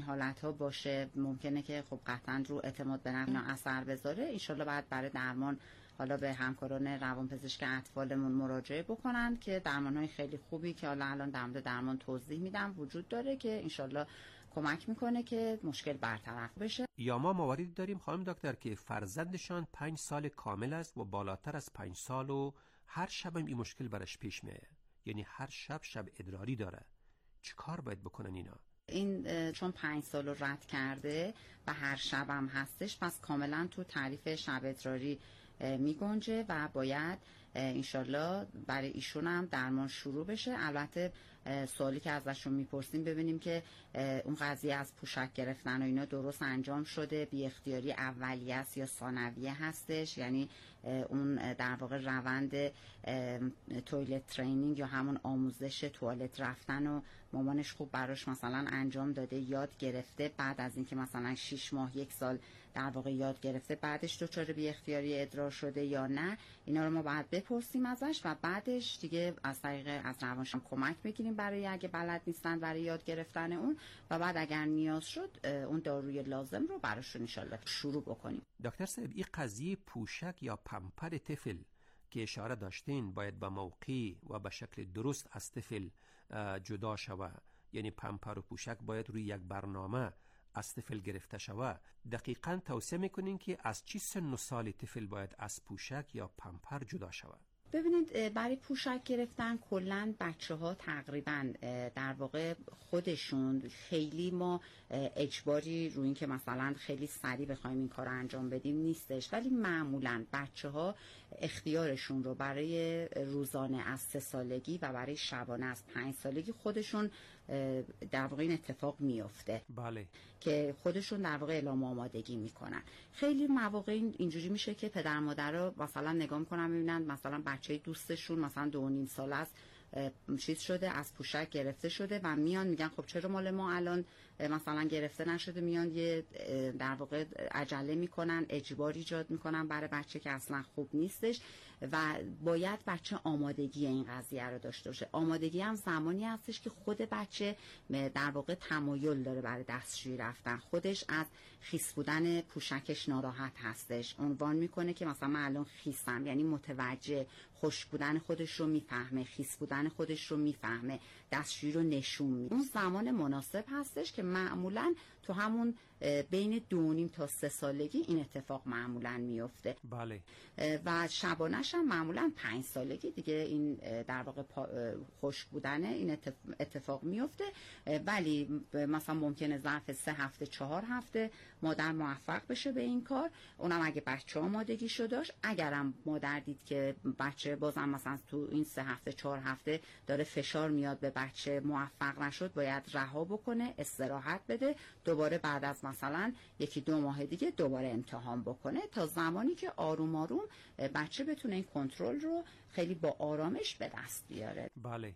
حالت‌ها باشه ممکنه که خب قطعاً رو اعتماد به نفس اثر بذاره. ان شاءالله بعد برای درمان حالا به همکاران روانپزشک اطفالمون مراجعه بکنن که درمان‌های خیلی خوبی که حالا الان در مورد درمان توضیح میدم وجود داره که ان شاءالله کمک میکنه که مشکل برطرف بشه. یا ما مواردی داریم خانم دکتر که فرزندشان 5 سال کامل است و بالاتر از 5 سال و هر شب این مشکل برش پیش میاد، یعنی هر شب ادراری داره. چی کار باید بکنن اینا؟ این چون 5 سال رو رد کرده و هر شب هم هستش، پس کاملا تو تعریف شب ادراری می گنجه و باید انشالله برای ایشون هم درمان شروع بشه. البته سوالی که ازشون میپرسیم ببینیم که اون قضیه از پوشک گرفتن و اینا درست انجام شده، بی اختیاری اولیه است یا ثانویه هستش، یعنی اون در واقع روند تویلت ترینینگ یا همون آموزش توالت رفتن و مامانش خوب براش مثلا انجام داده، یاد گرفته، بعد از اینکه مثلا 6 ماه 1 سال در واقع یاد گرفته بعدش دچار بی اختیاری ادرار شده یا نه، اینا رو ما باید بپرسیم ازش و بعدش دیگه از طریق از روانشناس کمک بگیریم برای اگه بلد نیستن برای یاد گرفتن اون، و بعد اگر نیاز شد اون داروی لازم رو براشون ان شاءالله شروع بکنیم. دکتر صاحب این قضیه پوشک یا پمپر طفل که اشاره داشتین باید به موقع و به شکل درست از طفل جدا شود، یعنی پمپر و پوشک باید روی یک برنامه از طفل گرفته شود. دقیقاً توصیه میکنین که از چی سن و سال طفل باید از پوشک یا پمپر جدا شود؟ ببینید برای پوشک گرفتن کلن بچه‌ها تقریبا در واقع خودشون خیلی ما اجباری روی این که مثلا خیلی سریع بخوایم این کار رو انجام بدیم نیستش، ولی معمولا بچه‌ها اختیارشون رو برای روزانه از 3 سالگی و برای شبانه از 5 سالگی خودشون در واقع این اتفاق میفته. بله. که خودشون در واقع اعلام آمادگی میکنن. خیلی مواقع اینجوری میشه که پدر مادرها مثلا نگاه میکنن میبینن مثلا بچه دوستشون مثلا 2.5 سال است چیز شده، از پوشک گرفته شده و میان میگن خب چرا مال ما الان مثلا گرفته نشده، میان یه در واقع عجله میکنن، اجبار ایجاد میکنن برای بچه که اصلا خوب نیستش و باید بچه آمادگی این قضیه رو داشته باشه. آمادگی هم زمانی هستش که خود بچه در واقع تمایل داره برای دستشویی رفتن، خودش از خیس بودن پوشکش ناراحت هستش، عنوان میکنه که مثلا من الان خیسم، یعنی متوجه خشک بودن خودش رو میفهمه، خیس بودن خودش رو میفهمه، دستشویی رو نشون میده. اون زمان مناسب هستش که معمولا تو همون بین 2.5 تا 3 سالگی این اتفاق معمولا میفته. بله. و شبانش هم معمولا 5 سالگی دیگه این در واقع خشک بودن این اتفاق میفته، ولی مثلا ممکنه ظرف 3 هفته 4 هفته مادر موفق بشه به این کار، اونم اگه بچه آمادگیشو داشت. اگرم مادر دید که بچه بازم مثلا تو این 3 هفته 4 هفته داره فشار میاد به بچه، موفق نشد، باید رها بکنه، استراحت بده، دوباره بعد از مثلا 1-2 ماه دیگه دوباره امتحان بکنه تا زمانی که آروم آروم بچه بتونه این کنترل رو خیلی با آرامش به دست بیاره. بله.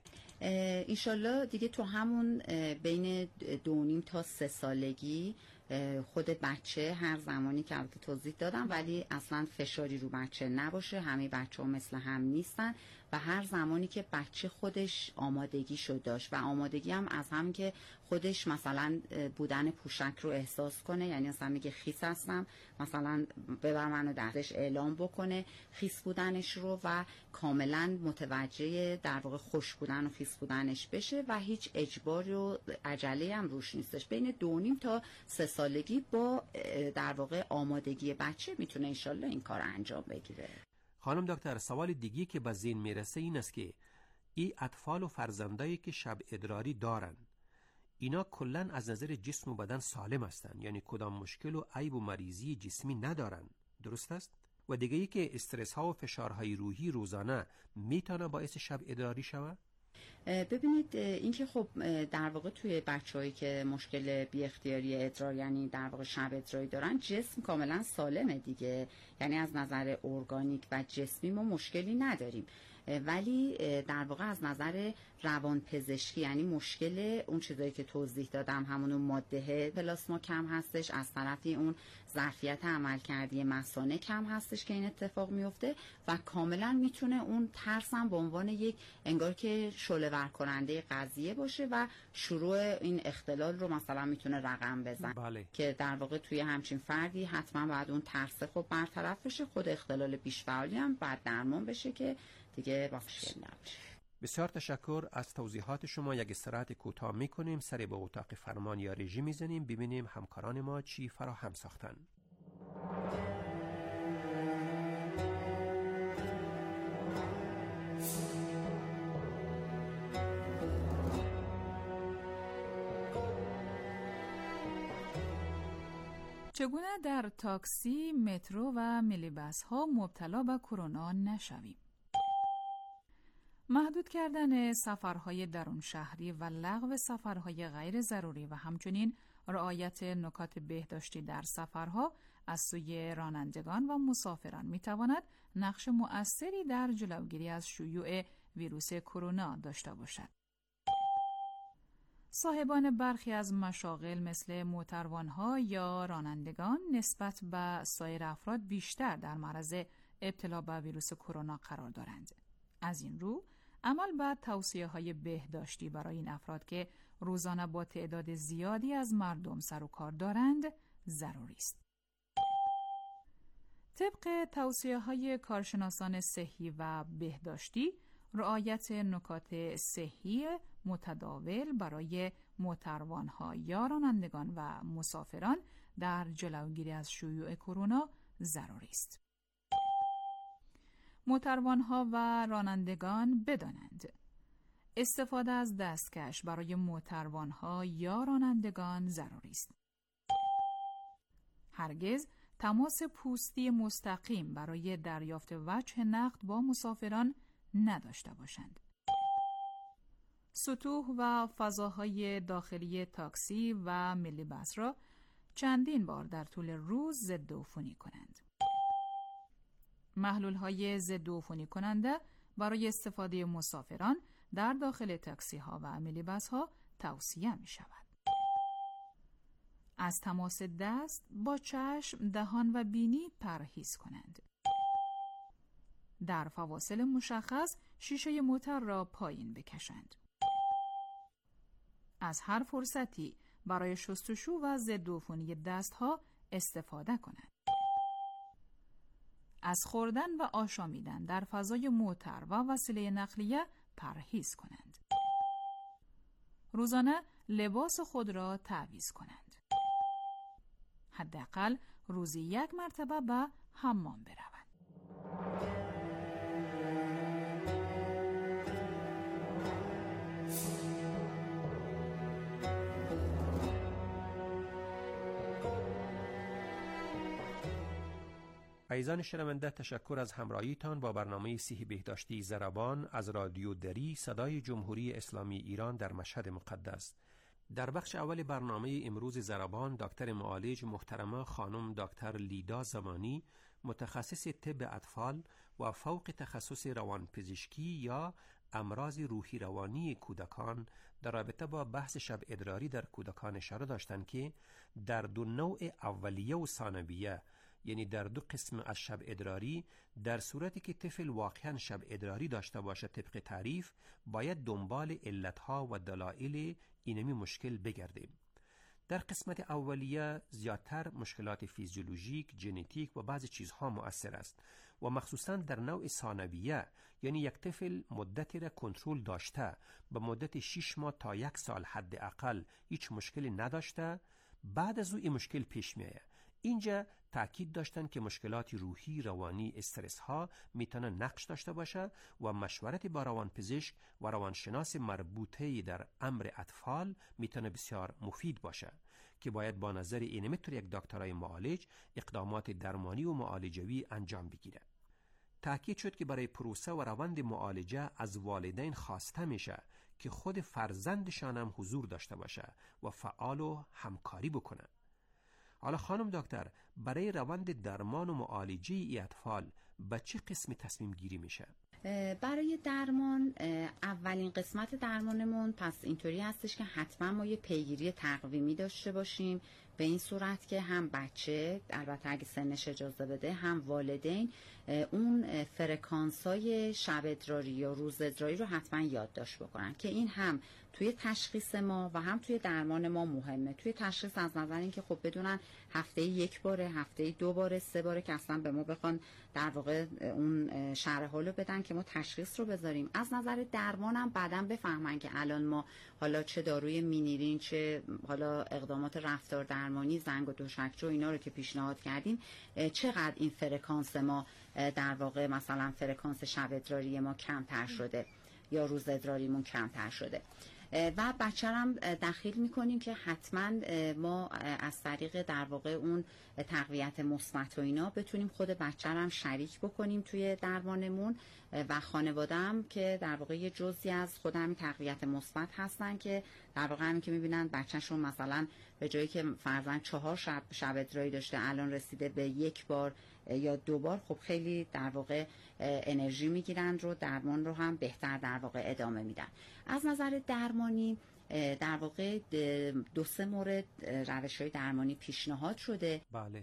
انشالله دیگه تو همون بین 2.5 تا 3 سالگی خود بچه هر زمانی که البته توضیح دادم ولی اصلا فشاری رو بچه نباشه، همه بچه ها مثل هم نیستن و هر زمانی که بچه خودش آمادگیشو داشت و آمادگی هم از هم که خودش مثلا بودن پوشک رو احساس کنه، یعنی مثلا میگه خیس هستم، مثلا ببر منو دستش اعلام بکنه خیس بودنش رو و کاملا متوجه در واقع خوش بودن و خیس بودنش بشه و هیچ اجبار و عجله هم روش نیستش. بین 2.5 تا 3 سالگی با در واقع آمادگی بچه میتونه انشالله این کار انجام بگیره. خانم دکتر، سوال دیگی که به ذهن میرسه این است که این اطفال و فرزندایی که شب ادراری دارن اینا کلن از نظر جسم و بدن سالم هستن، یعنی کدام مشکل و عیب و مریضی جسمی ندارن، درست است؟ و دیگه ای که استرس ها و فشارهای روحی روزانه میتونه باعث شب ادراری شود؟ ببینید اینکه خب در واقع توی بچه‌هایی که مشکل بی اختیاری ادرار یعنی در واقع شب ادراری دارن جسم کاملا سالمه دیگه، یعنی از نظر ارگانیک و جسمی ما مشکلی نداریم. ولی در واقع از نظر روانپزشکی، یعنی مشکل اون چیزایی که توضیح دادم، همون ماده پلاسما کم هستش، از طرفی اون ظرفیت عملکردی مثانه کم هستش که این اتفاق میفته و کاملا میتونه اون ترس هم به عنوان یک انگار که شعله‌ور کننده قضیه باشه و شروع این اختلال رو مثلا میتونه رقم بزنه. بله. که در واقع توی همچین فردی حتما باید اون ترس خب برطرف بشه، خود اختلال بیش‌فعالی هم بعد درمان بشه که دیگه با مشکل نباشه. بسیار تشکر از توضیحات شما. یک استراحت کوتاه میکنیم، سری به اتاق فرمان یا رژی میزنیم، ببینیم همکاران ما چی فراهم ساختن. چگونه در تاکسی، مترو و مینیبس ها مبتلا به کرونا نشویم؟ محدود کردن سفرهای درون شهری و لغو سفرهای غیر ضروری و همچنین رعایت نکات بهداشتی در سفرها از سوی رانندگان و مسافران میتواند نقش مؤثری در جلوگیری از شیوع ویروس کرونا داشته باشد. صاحبان برخی از مشاغل مثل موتروانها یا رانندگان نسبت به سایر افراد بیشتر در معرض ابتلا به ویروس کرونا قرار دارند. از این رو عمل بر توصیه‌های بهداشتی برای این افراد که روزانه با تعداد زیادی از مردم سر و کار دارند ضروری است. طبق توصیه‌های کارشناسان صحی و بهداشتی، رعایت نکات صحی متداول برای موتروانها یا رانندگان و مسافران در جلوگیری از شیوع کرونا ضروری است. موتروانها و رانندگان بدانند استفاده از دستکش برای موتروانها یا رانندگان ضروری است. هرگز تماس پوستی مستقیم برای دریافت وجه نقد با مسافران نداشته باشند. سطوح و فضاهای داخلی تاکسی و مینیبس را چندین بار در طول روز ضدعفونی کنند. محلول‌های ضدعفونی کننده برای استفاده مسافران در داخل تاکسی ها و مینیبس ها توصیه می شود. از تماس دست با چشم، دهان و بینی پرهیز کنند. در فواصل مشخص شیشه موتر را پایین بکشند. از هر فرصتی برای شستشو و ضدعفونی دستها استفاده کنند. از خوردن و آشامیدن در فضای موتر و وسیله نقلیه پرهیز کنند. روزانه لباس خود را تعویض کنند. حداقل روزی 1 مرتبه به حمام بروند. عزیزان شنونده، تشکر از همراهیتان با برنامه صحی بهداشتی ضربان از رادیو دری صدای جمهوری اسلامی ایران در مشهد مقدس. در بخش اول برنامه امروز ضربان، دکتر معالج محترمه خانم دکتر لیدا زمانی، متخصص طب اطفال و فوق تخصص روانپزشکی یا امراض روحی روانی کودکان، در رابطه با بحث شب ادراری در کودکان اشاره داشتند که در 2 نوع اولیه و ثانویه، یعنی در 2 قسم از شب ادراری، در صورتی که طفل واقعا شب ادراری داشته باشه طبق تعریف، باید دنبال علتها و دلایل اینمی مشکل بگردیم. در قسمت اولیه زیادتر مشکلات فیزیولوژیک، ژنتیک و بعضی چیزها مؤثر است و مخصوصا در نوع ثانویه، یعنی یک طفل مدتی را کنترل داشته، به مدت 6 ماه تا 1 سال حداقل هیچ مشکلی نداشته، بعد از او این مشکل پیش میاد. اینجا تأکید داشتن که مشکلات روحی، روانی، استرس ها میتونه نقش داشته باشه و مشورت با روانپزشک و روانشناس مربوطه در امر اطفال میتونه بسیار مفید باشه که باید با نظر اینمیتر یک دکترای معالج اقدامات درمانی و معالجوی انجام بگیره. تأکید شد که برای پروسه و روند معالجه از والدین خواسته میشه که خود فرزندشان هم حضور داشته باشه و فعال و همکاری بکنه. حالا خانم دکتر، برای روند درمان و معالجه ای اطفال به چه قسم تصمیم گیری میشه؟ برای درمان اولین قسمت درمانمون پس اینطوری هستش که حتما ما یه پیگیری تقویمی داشته باشیم، به این صورت که هم بچه، البته اگه سنش اجازه بده، هم والدین اون فرکانس‌های شب ادراری یا روز ادراری رو حتما یادداشت بکنن که این هم توی تشخیص ما و هم توی درمان ما مهمه. توی تشخیص از نظر اینکه خب بدونن هفته یک باره، هفته دو باره، سه باره که اصلا به ما بخوان در واقع اون شرح حالو بدن که ما تشخیص رو بذاریم. از نظر درمان هم بعداً بفهمن که الان ما حالا چه داروی مینیرین، چه حالا اقدامات رفتار درمانی، زنگ و دوشکچو اینا رو که پیشنهاد کردیم، چقدر این فرکانس ما در واقع مثلا فرکانس شب ادراری ما کمتر شده یا روز ادراریمون کمتر شده. و بچه هم دخیل میکنیم که حتما ما از طریق در واقع اون تقویت مثبت و اینا بتونیم خود بچه هم شریک بکنیم توی درمانمون و خانواده هم که در واقع یه جزئی از خود همین تقویت مثبت هستن که در واقع همین که میبینن بچه‌شون مثلا به جایی که فرضاً 4 شب ادراری داشته الان رسیده به 1 بار یا 2 بار، خب خیلی در واقع انرژی میگیرن رو درمان رو هم بهتر در واقع ادامه میدن. از نظر درمانی در واقع 2-3 مورد روش‌های درمانی پیشنهاد شده. بله.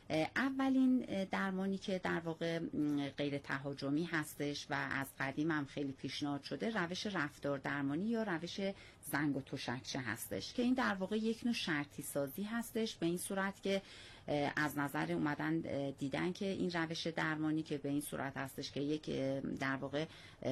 اولین درمانی که در واقع غیر تهاجمی هستش و از قدیم هم خیلی پیشنهاد شده، روش رفتار درمانی یا روش زنگ و تشکچه هستش که این در واقع یک نوع شرطی سازی هستش، به این صورت که از نظر اومدن دیدن که این روش درمانی که به این صورت هستش که یک در واقع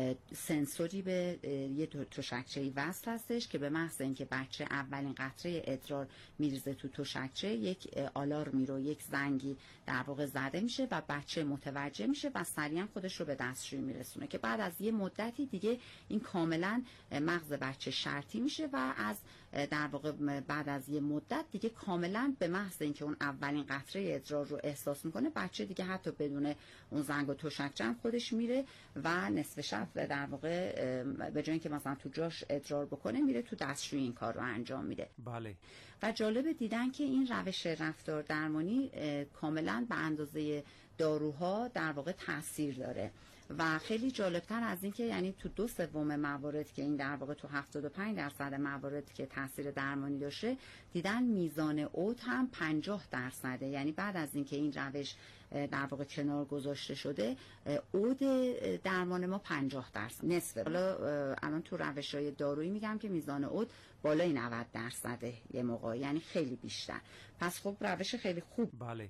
سنسوری به یه تشکچه‌ای وصل هستش که به محض اینکه بچه اولین قطره ادرار میریزه تو تشکچه، یک آلارمی رو، یک زنگی در واقع زده میشه و بچه متوجه میشه و سریعا خودش رو به دستشویی میرسونه که بعد از یه مدتی دیگه این کاملا مغز بچه شرطی میشه و از در واقع بعد از یه مدت دیگه کاملا به محض اینکه اون اولین قطره ادرار رو احساس میکنه، بچه دیگه حتی بدون اون زنگ و تشکچه هم خودش میره و نصف شب در واقع به جای اینکه مثلا تو جاش ادرار بکنه میره تو دستشویی این کار رو انجام میده. بله. و جالب دیدن که این روش رفتار درمانی کاملا به اندازه داروها در واقع تاثیر داره و خیلی جالبتر از این که یعنی تو 2/3 موارد که این در واقع تو 75% موارد که تاثیر درمانی داشته، دیدن میزان عود هم 50%، یعنی بعد از این که این روش در واقع کنار گذاشته شده عود درمان ما 50%، نصفه. حالا الان تو روش‌های دارویی میگم که میزان عود بالای 90% یه موقع، یعنی خیلی بیشتر. پس خب روش خیلی خوب. بله.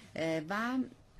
و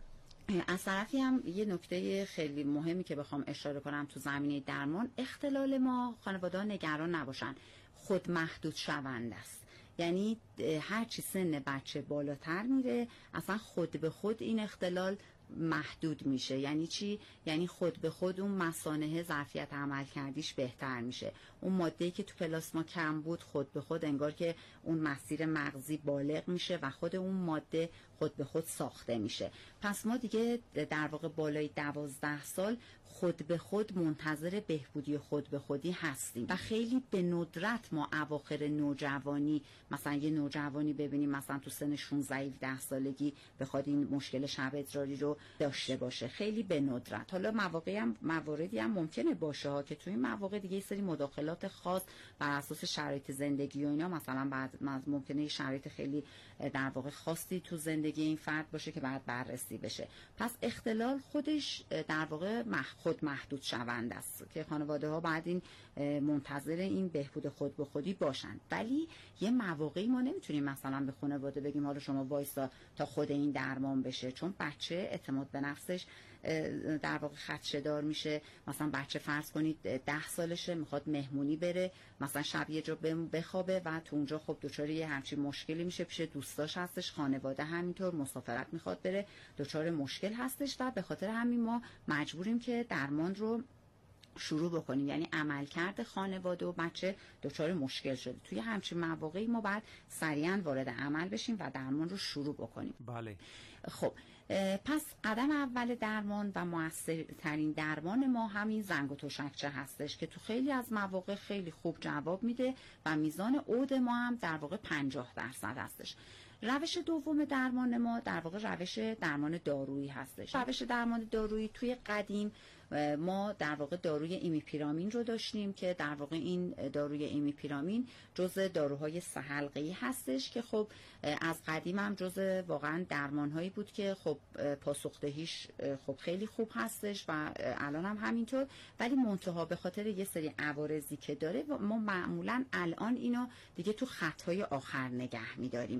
از طرفی هم یه نکته خیلی مهمی که بخوام اشاره کنم تو زمینه درمان، اختلال ما خانواده‌ها نگران نباشن، خود محدود شونده است. یعنی هرچی سن بچه بالاتر میره اصلا خود به خود این اختلال محدود میشه. یعنی چی؟ یعنی خود به خود اون مثانه ظرفیت عمل کردیش بهتر میشه، اون ماده‌ای که تو پلاسما کم بود خود به خود انگار که اون مسیر مغزی بالغ میشه و خود اون ماده خود به خود ساخته میشه. پس ما دیگه در واقع بالای 12 سال خود به خود منتظر بهبودی خود به خودی هستیم و خیلی به ندرت ما اواخر نوجوانی مثلا یه نوجوانی ببینیم مثلا تو سن 16-17 سالگی بخواد این مشکل شب ادراری رو داشته باشه، خیلی به ندرت. حالا مواردی هم ممکنه باشه ها که تو این مواقع دیگه یه سری مداخلات خاص بر اساس شرایط زندگی و اینا، مثلا بعد ممکنه شرایط خیلی در واقع خاصی تو زندگی این فرد باشه که بعد بررسی بشه. پس اختلال خودش در واقع خود محدود شونده است که خانواده ها بعد این منتظر این بهبود خود به خودی باشن. ولی یه مواقعی ما نمیتونیم مثلا به خانواده بگیم حالا شما وایسا تا خود این درمان بشه، چون بچه اعتماد به نفسش در واقع خدشه‌دار میشه. مثلا بچه فرض کنید 10 سالشه میخواد مهمونی بره، مثلا شب یه جا بخوابه و تو اونجا خب دچار یه همچین مشکلی میشه، پیش دوستاش هستش، خانواده همینطور، مسافرت میخواد بره، دچار مشکل هستش و به خاطر همین ما مجبوریم که درمان رو شروع بکنیم. یعنی عملکرد خانواده و بچه دچار مشکل شده، توی همچین مواقعی ما باید سریعا وارد عمل بشیم و درمان رو شروع بکنیم. بله. خب پس قدم اول درمان و موثرترین درمان ما همین زنگ و تشکچه هستش که تو خیلی از مواقع خیلی خوب جواب میده و میزان عود ما هم در واقع 50% هستش. روش دوم درمان ما در واقع روش درمان دارویی هستش. روش درمان دارویی توی قدیم ما در واقع داروی ایمیپیرامین رو داشتیم که در واقع این داروی ایمیپیرامین جزء داروهای 3 حلقه‌ای هستش که خب از قدیم هم جزء واقعا درمانهایی بود که خب پاسخدهیش خب خیلی خوب هستش و الان هم همینطور، ولی منتها به خاطر یه سری عوارضی که داره ما معمولا الان اینو دیگه تو خطهای آخر نگه می‌داریم.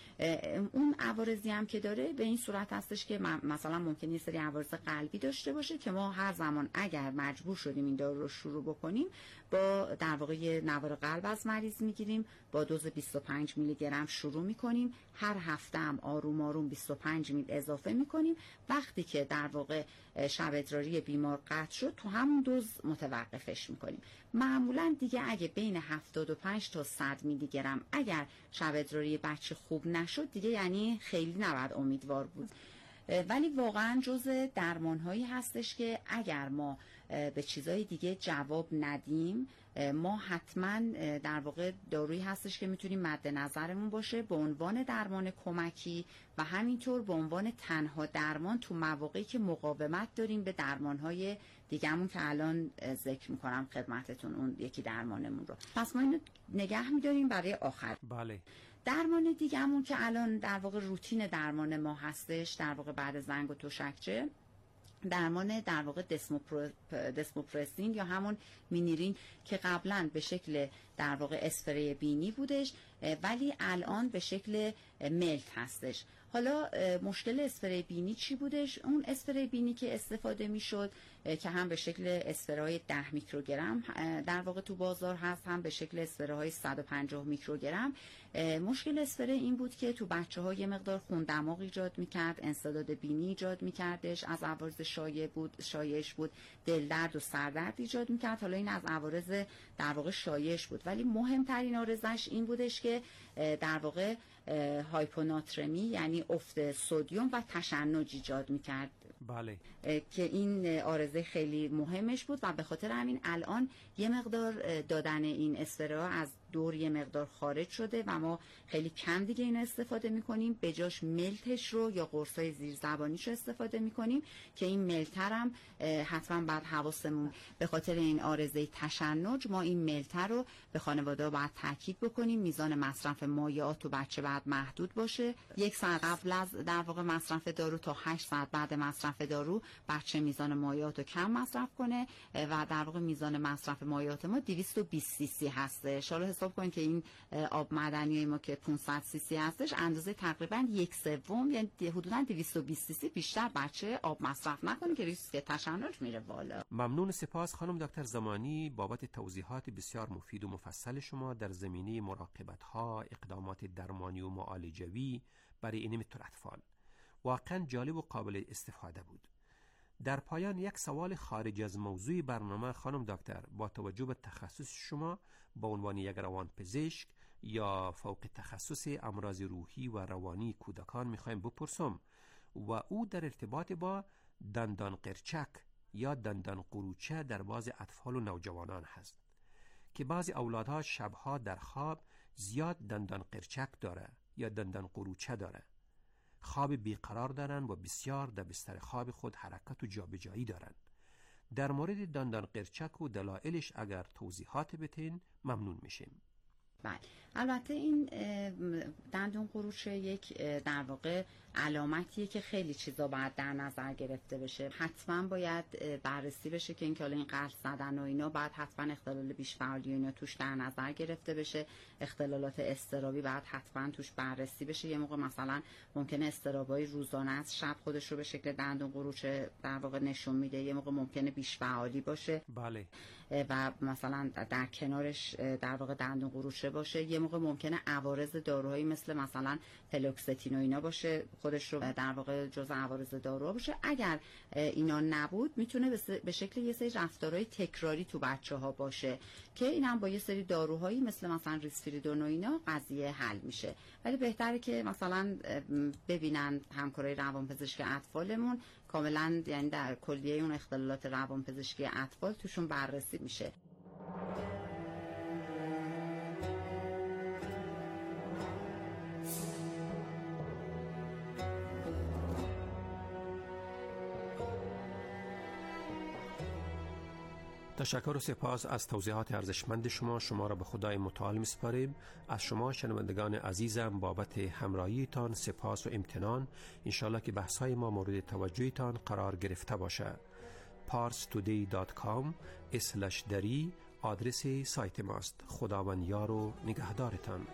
اون عوارضی هم که داره به این صورت هستش که مثلا ممکنه یه سری عوارض قلبی داشته باشه که ما هر زمان اگر مجبور شدیم این دارو رو شروع بکنیم با در واقع یه نوار قلب از مریض میگیریم، با دوز 25 میلی گرم شروع میکنیم، هر هفته هم آروم آروم 25 میل اضافه میکنیم. وقتی که در واقع شب ادراری بیمار قطع شد تو همون دوز متوقفش میکنیم. معمولا دیگه اگه بین 75 تا 100 میلی گرم اگر شب ادراری بچه خوب نشد دیگه یعنی خیلی نباید امیدوار بود. ولی واقعا جزء درمانهایی هستش که اگر ما به چیزای دیگه جواب ندیم ما حتما در واقع دارویی هستش که میتونیم مد نظرمون باشه به عنوان درمان کمکی و همینطور به عنوان تنها درمان تو مواقعی که مقاومت داریم به درمانهای دیگه‌مون که الان ذکر میکنم خدمتتون اون یکی درمانمون رو. پس ما اینو نگه میداریم برای آخر. بله. درمان دیگه‌مون که الان در واقع روتین درمان ما هستش در واقع بعد زنگ و تشکچه، درمان در واقع دسموپرسین یا همون مینیرین که قبلا به شکل در واقع اسپری بینی بودش ولی الان به شکل ملت هستش. حالا مشکل اسپری بینی چی بودش؟ اون اسپری بینی که استفاده میشد که هم به شکل اسپرهای 10 میکروگرم در واقع تو بازار هست، هم به شکل اسپرهای 150 میکروگرم. مشکل اسپری این بود که تو بچه‌ها یه مقدار خون دماغ ایجاد میکرد، انسداد بینی ایجاد میکردش، از عوارض شایعش بود دل درد و سردرد ایجاد میکرد. حالا این از عوارض در واقع شایعش بود، ولی مهمترین عارضش این بودش که در واقع هایپوناترمی یعنی افت سدیم و تشنج ایجاد میکرد. بله. که این عارضه خیلی مهمش بود و به خاطر همین الان یه مقدار دادن این اسپرا از دور یه مقدار خارج شده و ما خیلی کم دیگه این استفاده میکنیم، به جاش ملتش رو یا قرصای زیرزبانیش رو استفاده میکنیم که این ملتر هم حتما بعد حواسمون به خاطر این عارضه تشنج ما این ملتر رو به خانواده باید تاکید بکنیم. میزان مصرف مایعات و بچه بعد محدود باشه. 1 ساعت قبل از در واقع مصرف دارو تا 8 ساعت بعد مصرف دارو بچه میزان مایعات رو کم مصرف کنه و در واقع میزان مصرف مایعات ما 220 سی سی هستش. حالا حساب کنید که این آب معدنی ما که 500 سی سی هستش اندازه تقریبا 1/3 یعنی حدوداً 220 سی سی بیشتر بچه آب مصرف نکنه که ریسک تشنج میره بالا. ممنون. سپاس خانم دکتر زمانی بابت توضیحات بسیار مفید و مفصل شما در زمینه مراقبت‌ها، اقدامات درمانی و معالجوی برای این متر اطفال. واقعا جالب و قابل استفاده بود. در پایان یک سوال خارج از موضوع برنامه خانم دکتر، با توجه به تخصص شما با عنوان یک روانپزشک یا فوق تخصص امراض روحی و روانی کودکان میخوایم بپرسم و او در ارتباط با دندان قرچک یا دندان قروچه در بعض اطفال و نوجوانان هست که بعضی اولادها شبها در خواب زیاد دندان قرچک داره یا دندان قروچه داره، خواب بیقرار دارن و بسیار در بستر خواب خود حرکت و جابجایی دارن. در مورد دندان قرچک و دلایلش اگر توضیحات بتین ممنون میشیم. بله، البته این دندون قروچه یک در واقع علامتیه که خیلی چیزا باید در نظر گرفته بشه. حتما باید بررسی بشه که این که این قرص زدن و اینا بعد حتما اختلال بیش فعالی و اینا توش در نظر گرفته بشه. اختلالات اضطرابی بعد حتما توش بررسی بشه. یه موقع مثلا ممکنه اضطرابای روزانه از شب خودش رو به شکل دندون قروچه در واقع نشون میده، یه موقع ممکنه بیش فعالی باشه. بله. و مثلا در کنارش در واقع دندون قروچه باشه، یه موقع ممکنه عوارض داروهایی مثلا فلوکستین و اینا باشه، خودش رو در واقع جزء عوارض داروها باشه. اگر اینا نبود میتونه به شکل یه سری رفتارهای تکراری تو بچه‌ها باشه که اینم با یه سری داروهایی مثلا ریسپریدون و اینا قضیه حل میشه. ولی بهتره که مثلا ببینن همکارای روانپزشک اطفالمون کاملا، یعنی در کلیه اون اختلالات روانپزشکی اطفال توشون بررسی میشه. تشکر و سپاس از توضیحات ارزشمند شما را به خدای متعال می‌سپاریم. از شما شنوندگان عزیزم بابت همراهیتان سپاس و امتنان. انشالله که بحث‌های ما مورد توجهتان قرار گرفته باشد. parstoday.com/dari آدرس سایت ماست. خداوند یار و نگهدارتان.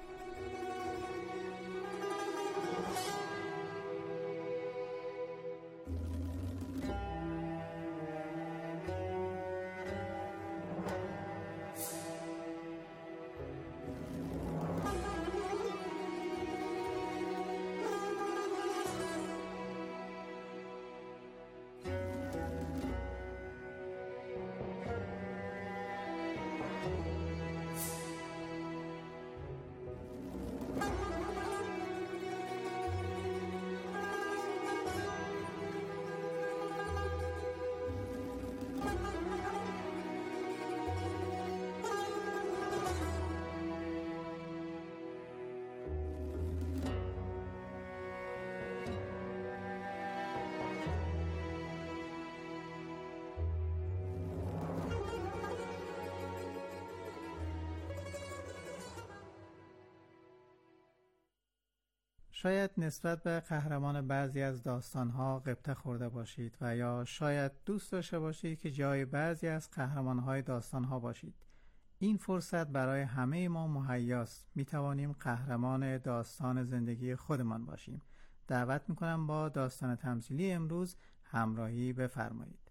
شاید نسبت به قهرمان بعضی از داستانها غبطه خورده باشید و یا شاید دوست داشته باشید که جای بعضی از قهرمانهای داستانها باشید. این فرصت برای همه ما مهیاست. می توانیم قهرمان داستان زندگی خودمان باشیم. دعوت می کنم با داستان تمثیلی امروز همراهی بفرمایید.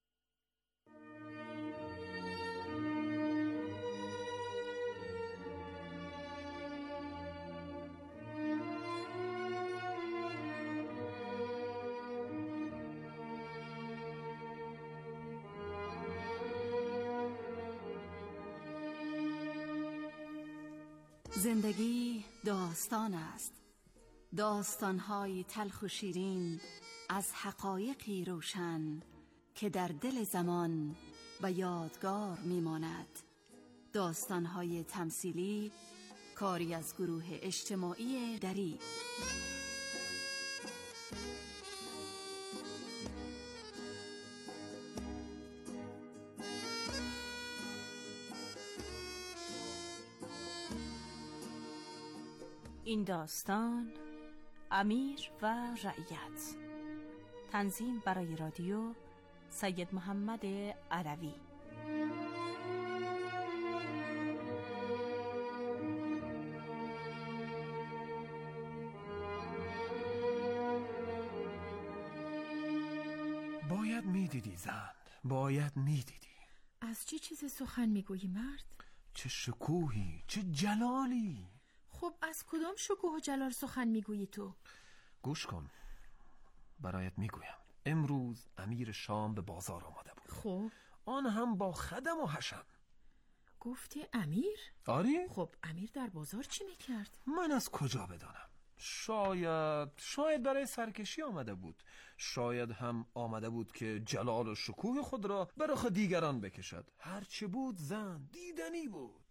زندگی داستان است، داستان‌های تلخ و شیرین از حقایقی روشن که در دل زمان و یادگار می‌ماند. داستان‌های تمثیلی کاری از گروه اجتماعی دری. این داستان امیر و رعیت. تنظیم برای رادیو سید محمد علوی. باید میدیدی زن، باید میدیدی. از چه چیز سخن میگویی مرد؟ چه شکوهی، چه جلالی. خب از کدام شکوه و جلال سخن میگویی تو؟ گوش کن، برایت میگویم. امروز امیر شام به بازار آمده بود. خب آن هم با خدم و حشم. گفتی امیر؟ آری؟ خب امیر در بازار چی میکرد؟ من از کجا بدانم؟ شاید برای سرکشی آمده بود. شاید هم آمده بود که جلال و شکوه خود را به رخ دیگران بکشد. هرچه بود زن دیدنی بود.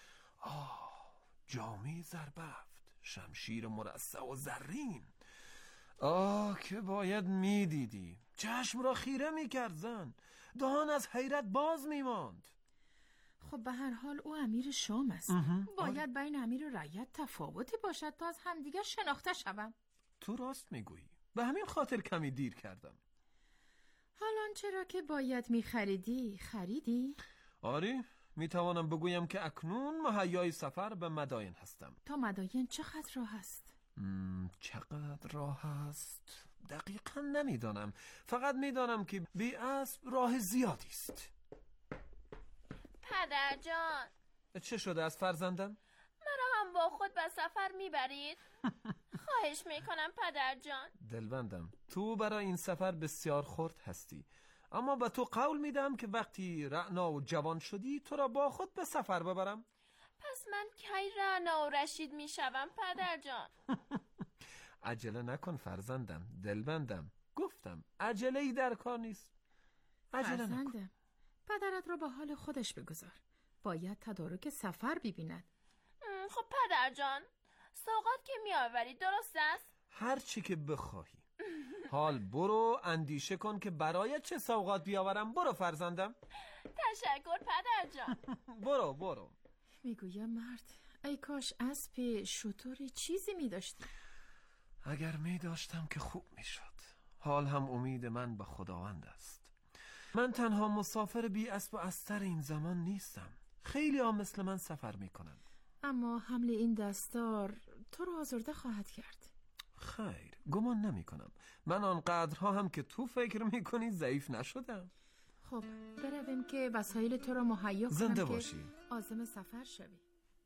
جامه زربفت، شمشیر مرصع و زرین. که باید میدیدی. چشم را خیره میکرد زن. دهان از حیرت باز میماند. خب به هر حال او امیر شام است. باید بین امیر و رعیت تفاوتی باشد تا از همدیگر شناخته شوم. تو راست میگویی. به همین خاطر کمی دیر کردم. حالا چرا که باید میخریدی خریدی؟ آری، میتوانم بگویم که اکنون مهیای سفر به مداین هستم. تا مداین چقدر راه است؟ چقدر راه است؟ دقیقا نمیدانم. فقط میدانم که بی اسب راه زیادی است. پدر جان. چه شده از فرزندم؟ مرا هم با خود به سفر میبرید؟ خواهش میکنم پدر جان. دلبندم، تو برای این سفر بسیار خرد هستی، اما به تو قول میدم که وقتی رعنا و جوان شدی تو را با خود به سفر ببرم. پس من کی رعنا و رشید میشوم پدر جان؟ عجله نکن فرزندم، دلبندم، گفتم عجله ای در کار نیست. عجله نکن. فرزندم، پدرت را به حال خودش بگذار. باید تدارک سفر ببیند. خب پدر جان، سوغات که میآوری درست است؟ هر چی که بخواهی. حال برو اندیشه کن که برای چه سوغات بیاورم. برو فرزندم. تشکر پدر جان. برو. میگویم مرد، ای کاش اسب شتری چیزی میداشتی. اگر میداشتم که خوب میشد. حال هم امید من به خداوند است. من تنها مسافر بی اسب و استر این زمان نیستم. خیلی ها مثل من سفر میکنن. اما حمل این دستار تو را آزرده خواهد کرد. خیر، گمان نمی کنم. من آنقدرها هم که تو فکر میکنی ضعیف نشدم. خب برویم که وسایل تو را مهیا کنم زنده که باشی. عازم سفر شوی.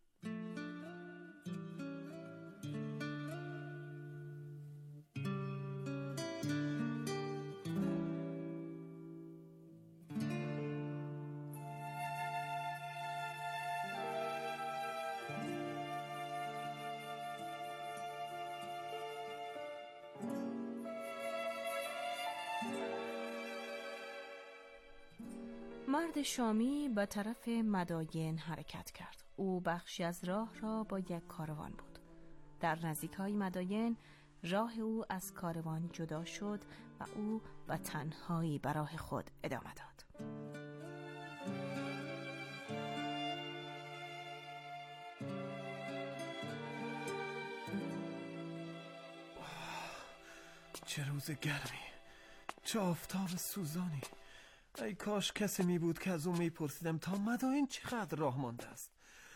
مرد شامی به طرف مداین حرکت کرد. او بخشی از راه را با یک کاروان بود. در نزدیکای مداین راه او از کاروان جدا شد و او به تنهایی به راه خود ادامه داد. چه روز گرمی، چه آفتاب سوزانی. ای کاش کسی می بود که از او می پرسیدم تا مداین چقدر راه مانده است.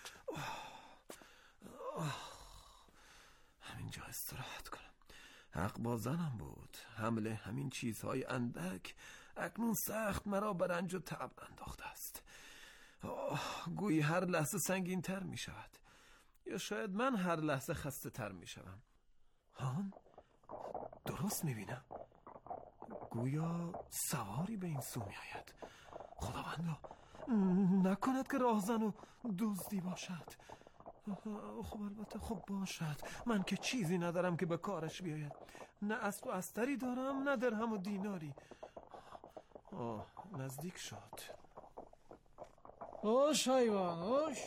همینجا استراحت کنم. حق با زنم بود. حمل همین چیزهای اندک اکنون سخت مرا به رنج و تعب انداخته است. گویی هر لحظه سنگین تر می شود، یا شاید من هر لحظه خسته تر می شوم. هان، درست می بینم. گویا سواری به این سو می آید. خداوندا، نکند که راهزن و دزدی باشد. خب البته خب باشد. من که چیزی ندارم که به کارش بیاید. نه اسب و استری دارم، نه درهم و دیناری. نزدیک شد. اوش حیوان، اوش.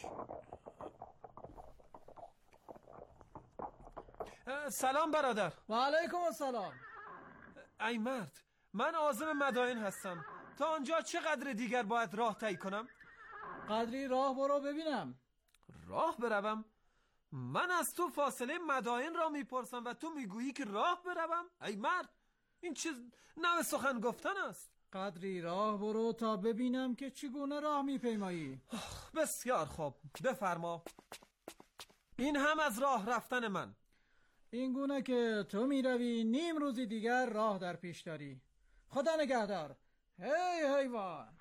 سلام برادر. و علیکم السلام. ای مرد، من عازم مداین هستم. تا آنجا چقدر دیگر باید راه طی کنم؟ قدری راه برو ببینم. راه بروم؟ من از تو فاصله مداین را میپرسم و تو میگویی که راه بروم؟ ای مرد، این چه نوع سخن گفتن است؟ قدری راه برو تا ببینم که چگونه راه میپیمایی. بسیار خوب، بفرما. این هم از راه رفتن من. این گونه که تو میروی نیم روزی دیگر راه در پیش داری. خدا نگهدار. هی حیوان.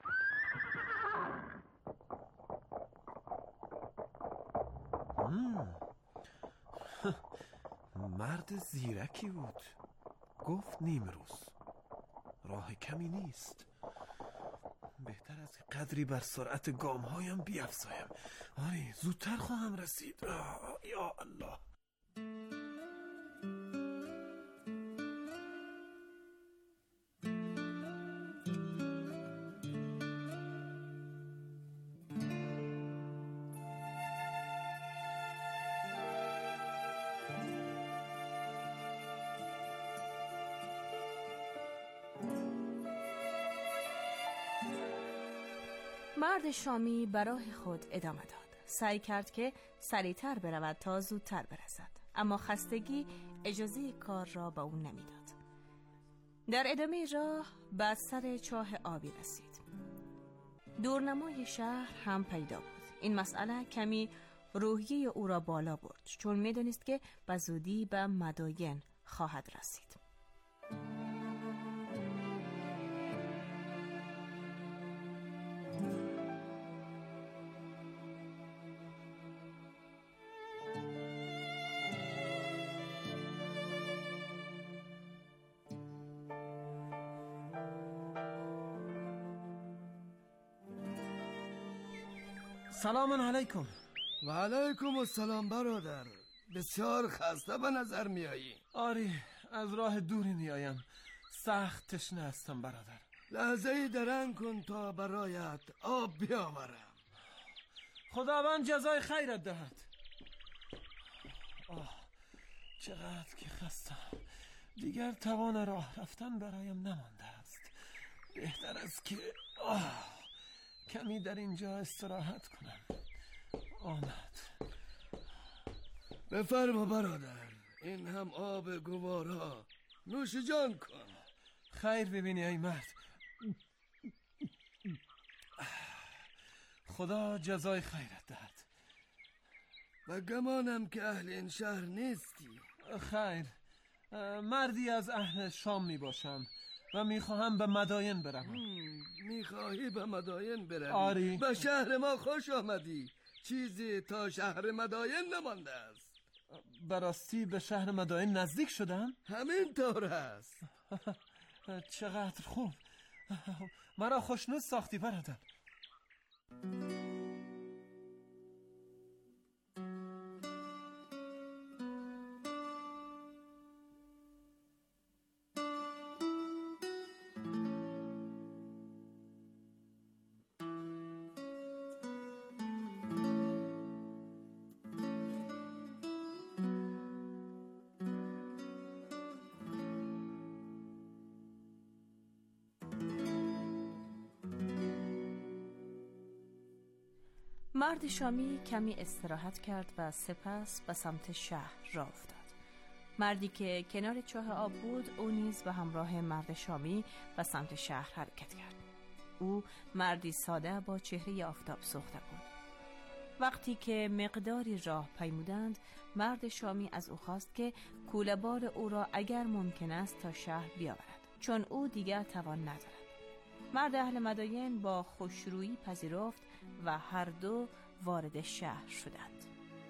مرد زیرکی بود. گفت نیم روز. راه کمی نیست. بهتر از قدری بر سرعت گامهایم بیفزایم. آری زودتر خواهم رسید. یا الله. مرد شامی به راه خود ادامه داد. سعی کرد که سریعتر برود تا زودتر برسد، اما خستگی اجازه کار را به او نمیداد. در ادامه راه به سر چاه آبی رسید. دورنمای شهر هم پیدا بود. این مسئله کمی روحیه او را بالا برد، چون می‌دانست که به زودی به مداین خواهد رسید. سلام علیکم. و علیکم السلام برادر. بسیار خسته به نظر میایی. آری، از راه دوری میایم. سخت تشنه هستم برادر. لحظه درنگ کن تا برایت آب بیاورم. خداوند جزای خیرت دهد. چقدر که خستم. دیگر توان راه رفتن برایم نمانده است. بهتر است که کمی در اینجا استراحت کنم. آمد. بفرما برادر، این هم آب گوارا، نوش جان کن. خیر ببینی ای مرد. خدا جزای خیرت دهد. و گمانم که اهل این شهر نیستی. خیر، مردی از اهل شام می باشم و می خواهم به مداین بروم. می خواهی به مداین بروی؟ آری. به شهر ما خوش آمدی. چیزی تا شهر مداین نمانده است. براستی به شهر مداین نزدیک شدم؟ همین طور است. چقدر خوب. مرا خوشنود ساختی برادر. مرد شامی کمی استراحت کرد و سپس به سمت شهر راه افتاد. مردی که کنار چاه آب بود، او نیز به همراه مرد شامی به سمت شهر حرکت کرد. او مردی ساده با چهره آفتاب سوخته بود. وقتی که مقداری راه پیمودند، مرد شامی از او خواست که کوله‌بار او را اگر ممکن است تا شهر بیاورد، چون او دیگر توان ندارد. مرد اهل مداین با خوشرویی پذیرفت و هر دو وارد شهر شدند.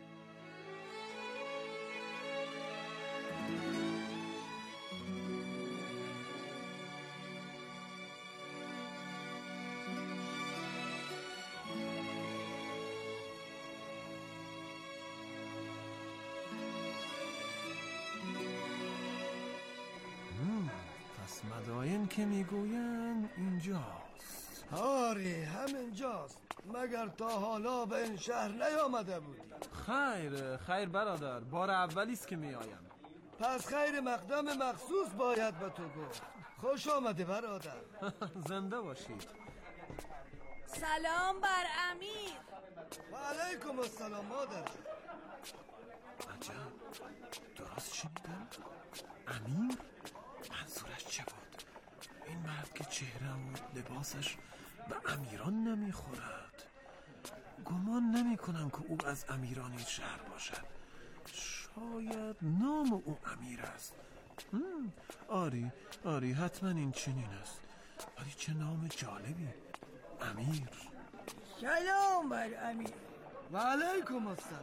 پس مداین که میگوین اینجاست. آری همینجاست، مگر تا حالا به این شهر نیامده بودی؟ خیر برادر، بار اولیست که میآیم. پس خیر مقدم مخصوص باید به تو گفت. خوش آمده برادر. زنده باشید. سلام بر امیر. و علیکم السلام مادر. عجب، درست شنیدم؟ امیر؟ منظورش چه بود؟ این مرد که چهره و لباسش به امیران نمیخورد. گمان نمی کنم که او از امیران این شهر باشد. شاید نام او امیر است. آری حتما این چنین است. ولی چه نام جالبی، امیر. سلام بر امیر. و علیکم السلام.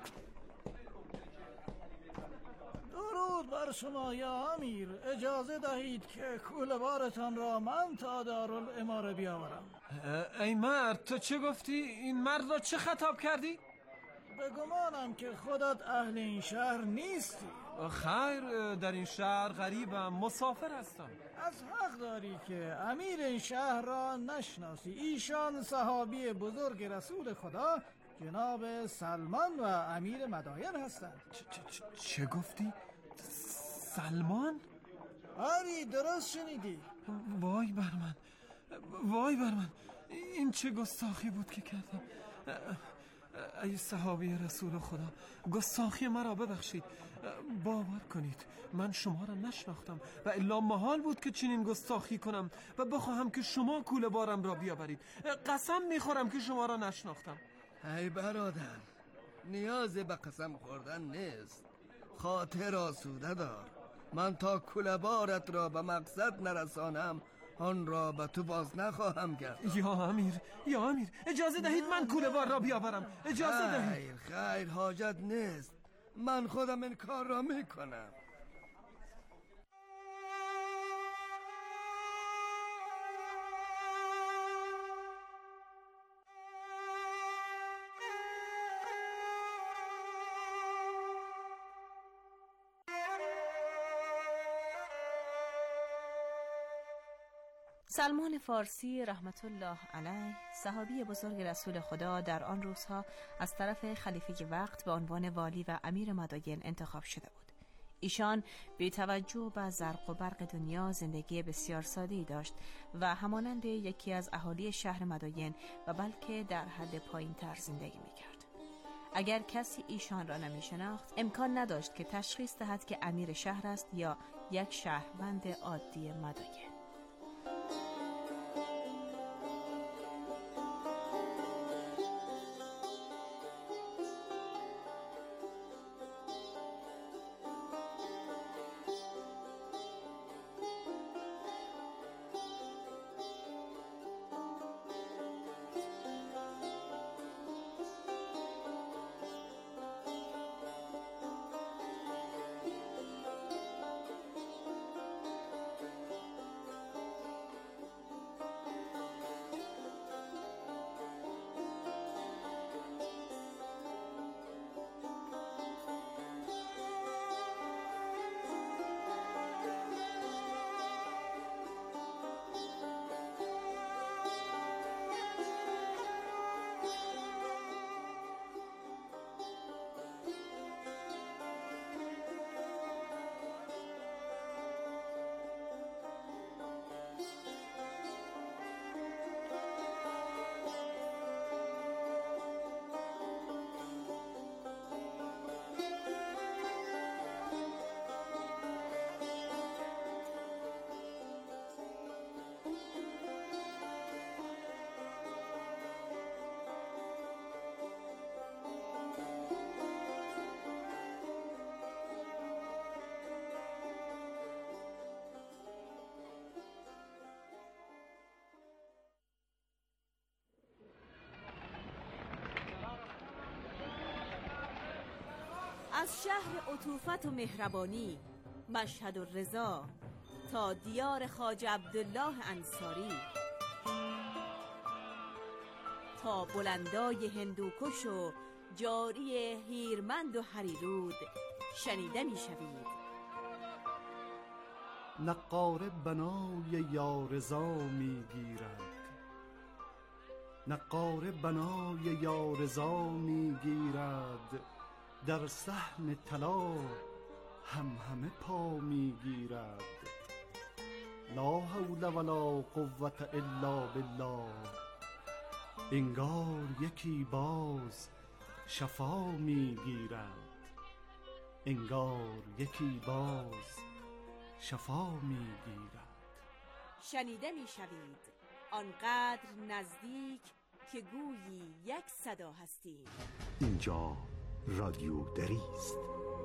درود بر شما یا امیر. اجازه دهید که کوله‌بارتان را من تا دارالاماره بیاورم. ای مرد، تو چه گفتی؟ این مرد را چه خطاب کردی؟ به گمانم که خودت اهل این شهر نیستی. خیر، در این شهر غریبم، مسافر هستم. از حق داری که امیر این شهر را نشناسی. ایشان صحابی بزرگ رسول خدا جناب سلمان و امیر مداین هستند. چه گفتی؟ سلمان؟ آری درست شنیدی. وای بر من، این چه گستاخی بود که کردم. ای صحابی رسول خدا، گستاخی مرا ببخشید. باور کنید من شما را نشناختم و الا محال بود که چنین گستاخی کنم و بخواهم که شما کوله بارم را بیاورید. قسم میخورم که شما را نشناختم. ای برادر، نیازی به قسم خوردن نیست. خاطر آسوده دار. من تا کوله بارت را به مقصد نرسانم آن را به تو باز نخواهم کرد. یا امیر اجازه دهید من کوله بار را بیاورم. اجازه دهید. خیر حاجت نیست، من خودم این کار را میکنم. سلمان فارسی رحمت الله علیه صحابی بزرگ رسول خدا در آن روزها از طرف خلیفه وقت به عنوان والی و امیر مداین انتخاب شده بود. ایشان بی توجه به زرق و برق دنیا زندگی بسیار ساده‌ای داشت و همانند یکی از اهالی شهر مداین و بلکه در حد پایین‌تر زندگی می‌کرد. اگر کسی ایشان را نمی‌شناخت امکان نداشت که تشخیص دهد که امیر شهر است یا یک شهروند عادی مداین. از شهر عطوفت و مهربانی مشهد و رضا تا دیار خواجه عبدالله انصاری، تا بلندای هندوکش و جاری هیرمند و هریرود شنیده می شوید. نقاره بنای یارضا می گیرد، نقاره بنای یارضا می گیرد، در صحن طلا همه پا می گیرد. لا حول ولا قوة الا بالله، انگار یکی باز شفا می گیرد، انگار یکی باز شفا می گیرد. شنیده می شوید آنقدر نزدیک که گویی یک صدا هستید. اینجا رادیو دری است.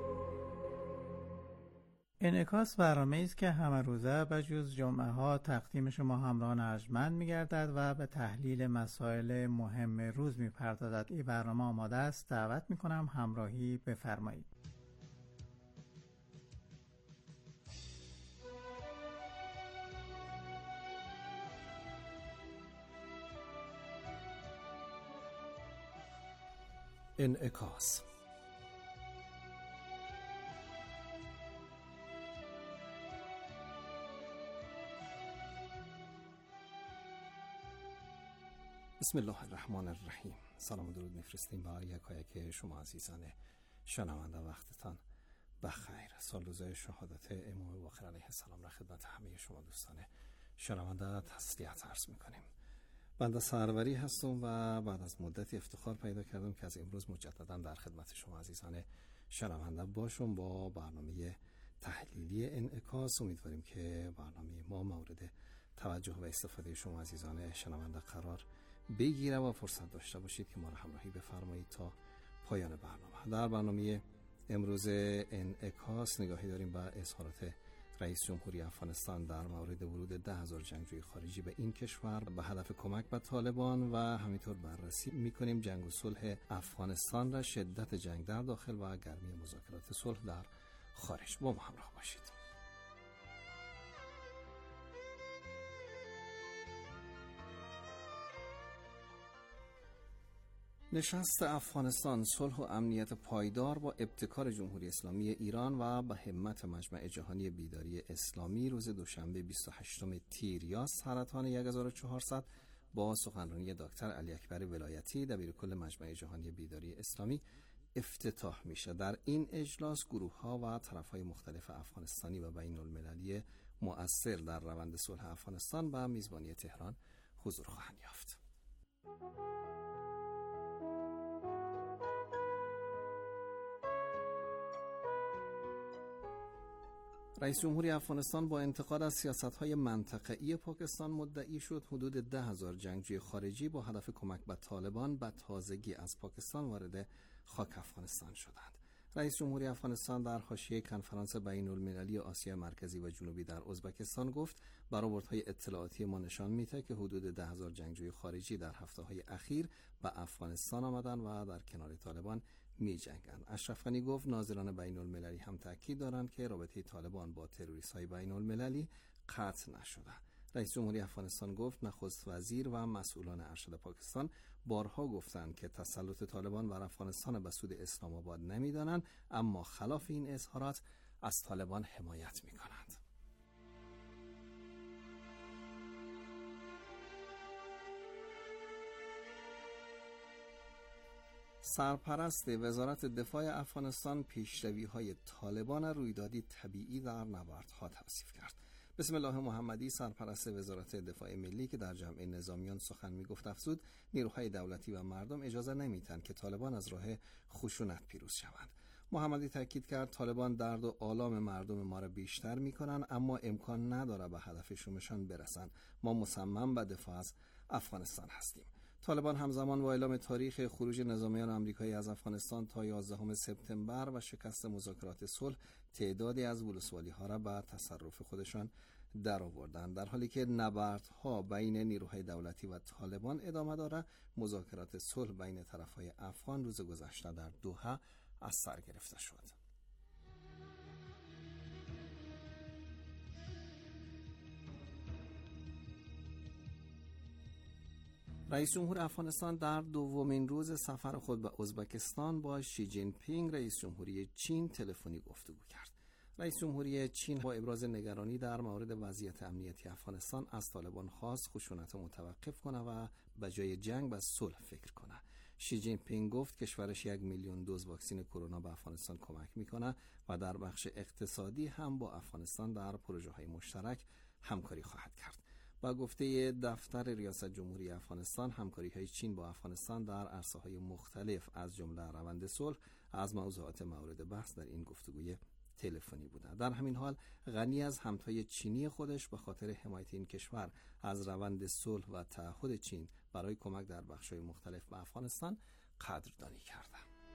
انعکاس برنامه‌ای است که همه روزه بجز جمعه ها تقدیم شما همراهان ارجمند می‌گردد و به تحلیل مسائل مهم روز می‌پردازد. این برنامه آماده است. دعوت می‌کنم همراهی بفرمایید. انعکاس. بسم الله الرحمن الرحیم. سلام و درود میفرستیم به یکایک شما عزیزان شنونده. وقتتان بخیر. سال روزه شهادت امام باقر علیه السلام را خدمت همه شما دوستان شنونده تسلیت عرض میکنیم. بنده سروری هستم و بعد از مدتی افتخار پیدا کردم که از امروز مجددا در خدمت شما عزیزان شنونده باشم با برنامه تحلیلی انعکاس. امیدواریم که برنامه ما مورد توجه و استفاده شما عزیزان شنونده قرار بگیره و فرصت داشته باشید که ما را همراهی بفرمایید تا پایان برنامه. در برنامه امروز انعکاس نگاهی داریم به اظهارات رئیس جمهوری افغانستان در مورد ورود 10,000 جنگجوی خارجی به این کشور به هدف کمک به طالبان و همینطور بررسی می‌کنیم جنگ و صلح افغانستان را، شدت جنگ در داخل و گرمی مذاکرات صلح در خارج. با ما همراه باشید. نشست افغانستان صلح و امنیت پایدار با ابتکار جمهوری اسلامی ایران و به همت مجمع جهانی بیداری اسلامی روز دوشنبه 28 تیر یا سرطان 1400 با سخنرانی دکتر علی اکبر ولایتی دبیرکل مجمع جهانی بیداری اسلامی افتتاح میشه. در این اجلاس گروه‌ها و طرف‌های مختلف افغانستانی و بین‌المللی مؤثر در روند صلح افغانستان به میزبانی تهران حضور خواهند یافت. رئیس جمهوری افغانستان با انتقاد از سیاست‌های منطقه‌ای پاکستان مدعی شد حدود 10,000 جنگجوی خارجی با هدف کمک به طالبان به تازگی از پاکستان وارد خاک افغانستان شدند. رئیس جمهوری افغانستان در حاشیه کنفرانس بین‌المللی آسیا مرکزی و جنوبی در ازبکستان گفت برآوردهای اطلاعاتی ما نشان می‌دهد که حدود 10,000 جنگجوی خارجی در هفته‌های اخیر به افغانستان آمدند و در کنار طالبان می‌جنگند. اشرف غنی گفت ناظران بین‌المللی هم تاکید دارند که رابطه طالبان با تروریست‌های بین‌المللی قطع نشده. رئیس جمهوری افغانستان گفت نخست وزیر و مسئولان ارشد پاکستان بارها گفتند که تسلط طالبان بر افغانستان به سود اسلام آباد نمی‌دانند، اما خلاف این اظهارات از طالبان حمایت می‌کنند. سرپرست وزارت دفاع افغانستان پیشروی‌های طالبان رویدادی طبیعی در نبردها توصیف کرد. بسم الله محمدی سرپرست وزارت دفاع ملی که در جمع نظامیان سخن میگفت افزود نیروهای دولتی و مردم اجازه نمیدن که طالبان از راه خشونت پیروز شوند. محمدی تاکید کرد طالبان درد و آلام مردم ما را بیشتر میکنن، اما امکان نداره به هدف شومشان برسن. ما مصمم به دفاع از افغانستان هستیم. طالبان همزمان با اعلام تاریخ خروج نظامیان آمریکایی از افغانستان تا 11 سپتامبر و شکست مذاکرات صلح تعدادی از ولسوالی‌ها را به تصرف خودشان درآوردند. در حالی که نبردها بین نیروهای دولتی و طالبان ادامه دارد، مذاکرات صلح بین طرفهای افغان روز گذشته در دوحه از سر گرفته شد. رئیس جمهور افغانستان در دومین روز سفر خود به ازبکستان با شی جین پینگ رئیس جمهوری چین تلفنی گفتگو کرد. رئیس جمهوری چین با ابراز نگرانی در مورد وضعیت امنیتی افغانستان از طالبان خواست خشونت متوقف کنه و به جای جنگ به صلح فکر کنه. شی جین پینگ گفت کشورش 1 میلیون دوز واکسن کرونا به افغانستان کمک میکنه و در بخش اقتصادی هم با افغانستان در پروژه‌های مشترک همکاری خواهد کرد. با گفته دفتر ریاست جمهوری افغانستان، همکاری‌های چین با افغانستان در عرصه‌های مختلف از جمله روند صلح از موضوعات مورد بحث در این گفتگوی تلفنی بوده. در همین حال غنی از همتای چینی خودش به خاطر حمایت این کشور از روند صلح و تعهد چین برای کمک در بخش‌های مختلف به افغانستان قدردانی کرده.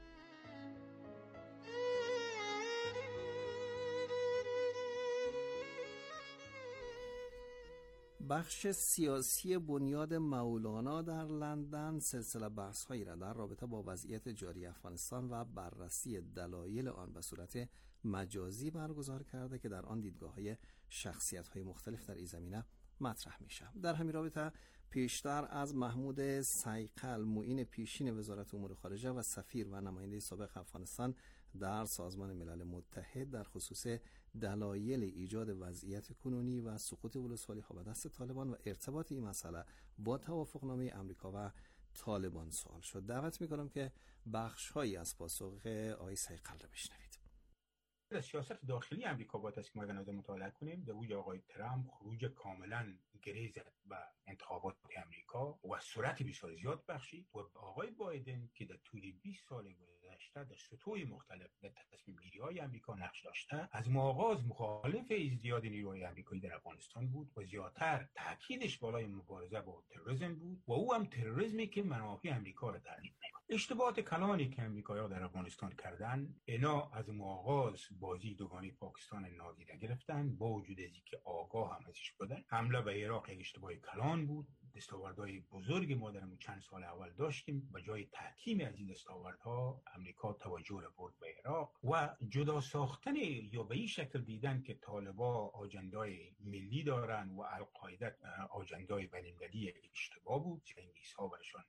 بخش سیاسی بنیاد مولانا در لندن سلسله بحث‌هایی را در رابطه با وضعیت جاری افغانستان و بررسی دلایل آن به صورت مجازی برگزار کرده که در آن دیدگاه‌های شخصیت‌های مختلف در این زمینه مطرح میشه. در همین رابطه پیشتر از محمود سیقل معین پیشین وزارت امور خارجه و سفیر و نماینده سابق افغانستان در سازمان ملل متحد در خصوص دلایل ایجاد وضعیت کنونی و سقوط ولسوالی‌ها به دست طالبان و ارتباط این مسئله با توافقنامه امریکا و طالبان سوال شد. دعوت می‌کنم که بخش‌هایی از پاسخ آقای سیقل را بشنوید. از سیاست داخلی امریکا باید است که ما به مطالعه کنیم. در وجود آقای ترامپ خروج کاملا گریز و انتخابات امریکا و سرعت بسیار زیاد بخشید و آقای بایدن که در طول 20 سال گذشته در سطوح مختلف در تصمیم گیری‌های امریکا نقش داشته، از آغاز مخالف ازدیاد نیروهای امریکایی در افغانستان بود و زیادتر تاکیدش بالای مبارزه با تروریسم بود و او هم تروریسمی که منافع امریکا را تهدید می‌کند. اشتباهات کلانی که امریکایی‌ها در افغانستان کردن، اینا از آغاز بازی دوگانه پاکستان نادیده گرفتن با وجود از اینکه آگاه هم ازش بودن. حمله به عراق یک اشتباه کلان بود. دستاوردهای بزرگ ما در چند سال اول داشتیم. به جای تحکیم از این دستاوردها امریکا توجه را برد به عراق و جدا ساختن یا به این شکل دیدن که طالبان آجندای ملی دارن و القاعده آجندای بین‌المللی اشتباه بود. انگلیس‌ها برشان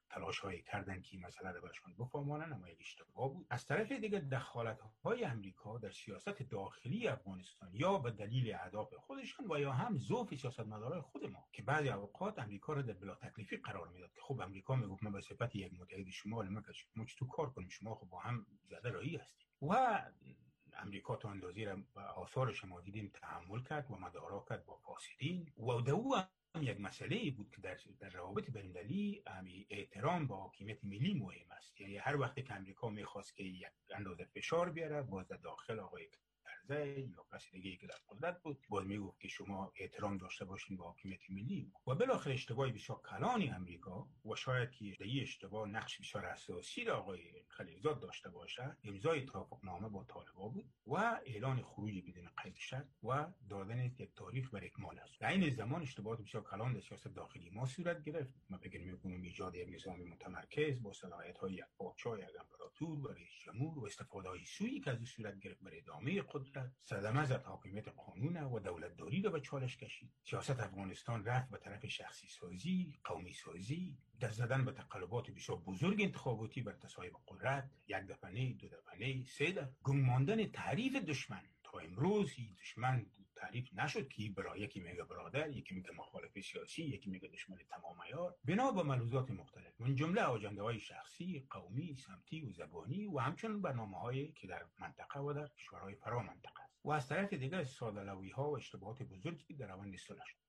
تلاش‌هایی کردن که این مسئله رو برشون بفهمانن، اما یک اشتباه بود. از طرف دیگه دخالت‌های امریکا در سیاست داخلی افغانستان یا به دلیل اهداف خودشان و یا هم ضعف سیاستمدارای خود ما که بعضی اوقات امریکا را در بلا تکلیفی قرار میداد که خب امریکا میگفت من به صفت یک متحد شمال ما چطور کار کنیم، شما خب با هم زده راهی هستید و امریکا تا اندازه‌ای را آثارش ما دیدیم تحمل کرد و مدارا کرد با فاسدین و دو هم یک مسئله بود که در روابط بین‌المللی احترام با حاکمیت ملی مهم است. یعنی هر وقتی که امریکا می‌خواست که یک اندازه فشار بیاره باز در داخل آقای کرزی یا کسی دیگه‌ای که در قدرت بود باز میگفت که شما احترام داشته باشین با حاکمیت ملی و بالاخره اشتباهی بسیار کلانی امریکا و شاید که این اشتباه نقش بسیار اساسی را آقای خلیلزاد داشته باشه امضای توافقنامه با طالبان بود و اعلان خروج بدون قید شرط و دادن یک تاریخ بر اکمال است. در این زمان اشتباهات بسیار کلان در سیاست داخلی ما صورت گرفت. ما فکر می‌کنیم ایجاد یک نظام متمرکز با صلاحیت‌های یک پادشاه، یک امپراتور و رئیس جمهور و استفاده‌های سویی که از صورت گرفت برای ادامه قدرت صدمه زد حاکمیت قانون و دولتداری را به چالش کشید. سیاست افغانستان رفت به طرف شخصی سازی، قومی سازی، دست زدن به تقلبات بسیار بزرگ انتخاباتی بر تصاحب قدرت، یک دفعه نه، دو دفعه نه، سه دفعه، گم ماندن تعریف دشمن. تا امروز دشمن تعریف نشد که برای یکی میگه برادر، یکی میگه مخالف سیاسی، یکی میگه دشمن تمام عیار، بنا به ملحوظات مختلف من جمله آجنده‌های شخصی، قومی، سمتی و زبانی و همچنین برنامه‌هایی که در منطقه و در کشورهای فرامنطقه است و از طرف دیگر ساده‌لوحی‌ها و اشتباهات بزرگی در روند صلح شد.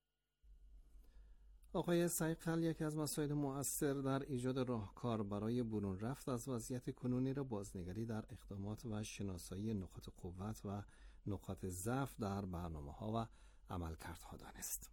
آقای سایقل، یکی از مسائل مؤثر در ایجاد راهکار برای برون رفت از وضعیت کنونی را بازنگری در اقدامات و شناسایی نقاط قوت و نقاط ضعف در برنامه‌ها و عملکردها دانست.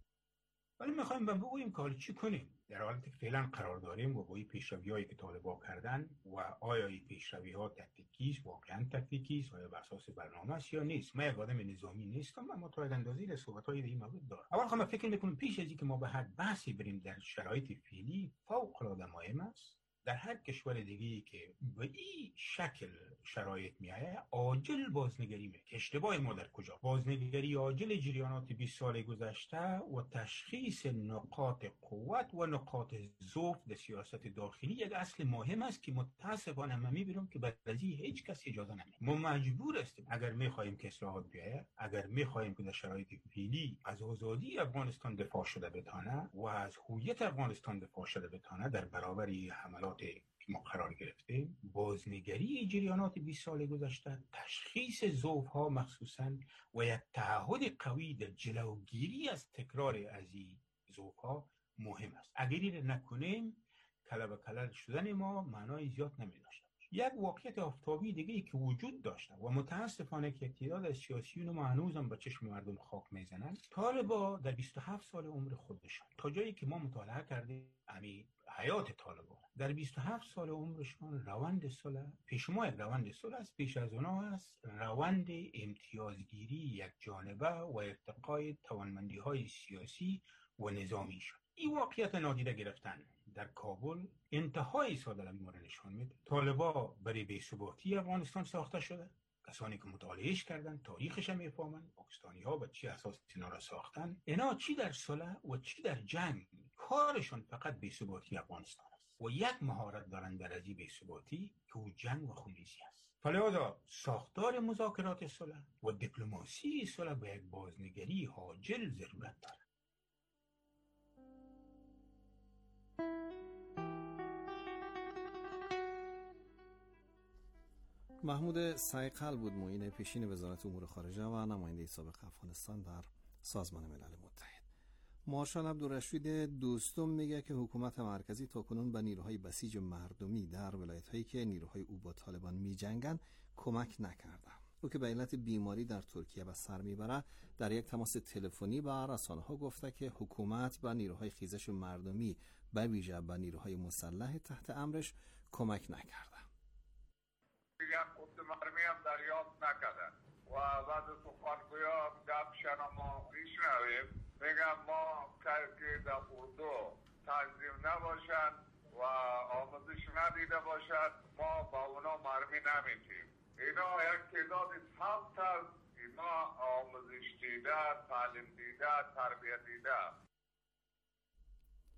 ولی می‌خوایم بگوییم که حالا چی کنیم در حالی که فعلا قرار داریم و با این پیشروی‌هایی که طالبان کردن و آیا این پیشروی‌ها تکتیکی است، واقعا تکتیکی است، آیا بر اساس برنامه است یا نیست. من یک آدم نظامی نیستم اما تا اندازه‌ای در صحبت‌های این مورد دارم. اول خواهم فکر می‌کنم پیش از اینکه ما به هر بحثی بریم در شرایط فعلی فوق‌العاده مهم است در هر کشور دیگه‌ای که به این شکل شرایط میایه عاجل بازنگری میکنه. اشتباه ما در کجا؟ بازنگری عاجل جریانات 20 سال گذشته و تشخیص نقاط قوت و نقاط ضعف در سیاست داخلی یک اصل مهم است که متاسفانه من میبینم که بعد از این هیچ کسی اجازه نمیده. ما مجبور هستیم اگر میخوایم که اصلاحات بیاید، اگر میخوایم که در شرایط فعلی از آزادی افغانستان دفاع شده بتانه و از هویت افغانستان دفاع شده بتانه در برابر حملات که ما قرار گرفتیم، بازنگری جریانات 20 سال گذشته، تشخیص ضعف‌ها مخصوصاً و یک تعهد قوی در جلوگیری از تکرار از این ضعف‌ها مهم است. اگر این نکنیم کله به کله شدن ما معنای زیاد نمی‌داشته. یک واقعیت آفتابی دیگه ای که وجود داشته و متاسفانه که تعداد از سیاسیون ما هنوزم به چشم مردم خاک میزنن، طالبا در 27 سال عمر خودشان تا جایی که ما مطالعه کردیم حیات طالبان در 27 سال عمرشان روند صلح پیش ما یک روند صلح است، پیش از اونها است روند امتیازگیری یک جانبه و ارتقای توانمندی‌های سیاسی و نظامی شد. این واقعیت نادیده گرفتن در کابل انتهای ساده‌لوحی ما را نشان میده. طالبان برای بی‌ثباتی افغانستان ساخته شده. کسانی که مطالعهش کردن تاریخش هم میفهمن پاکستانی‌ها به چی اساس اینا را ساختن. اینا چی در صلح و چی در جنگ کارشون فقط بی‌ثباتی افغانستان است و یک مهارت دارن در از این بی‌ثباتی که او جنگ و خونریزی است. فلذا ساختار مذاکرات صلح و دیپلماسی صلح به یک بازنگری عاجل ضرورت دارد. محمود سایقل بود، معین پیشین وزارت امور خارجه و نماینده سابق افغانستان در سازمان ملل متحد. مارشال عبدالرشید دوستم میگه که حکومت مرکزی تاکنون به نیروهای بسیج مردمی در ولایت‌هایی که نیروهای او با طالبان می‌جنگند کمک نکرده. او که به علت بیماری در ترکیه به سر میبره در یک تماس تلفنی با رسانه‌ها گفته که حکومت به نیروهای خیزش مردمی به ویژه به نیروهای مسلح تحت امرش کمک نکرده. یک قطب مرمی هم دریافت نکردن و بعد سخنگویا گپشن ما میشنویم میگم ما که در اردو تنظیم نباشد و آموزش ندیده باشد ما با اونا مرمی نمیتیم. اینا یک تعداد ثبت از اینا آموزش دیده، تعلیم دیده، تربیت دیده.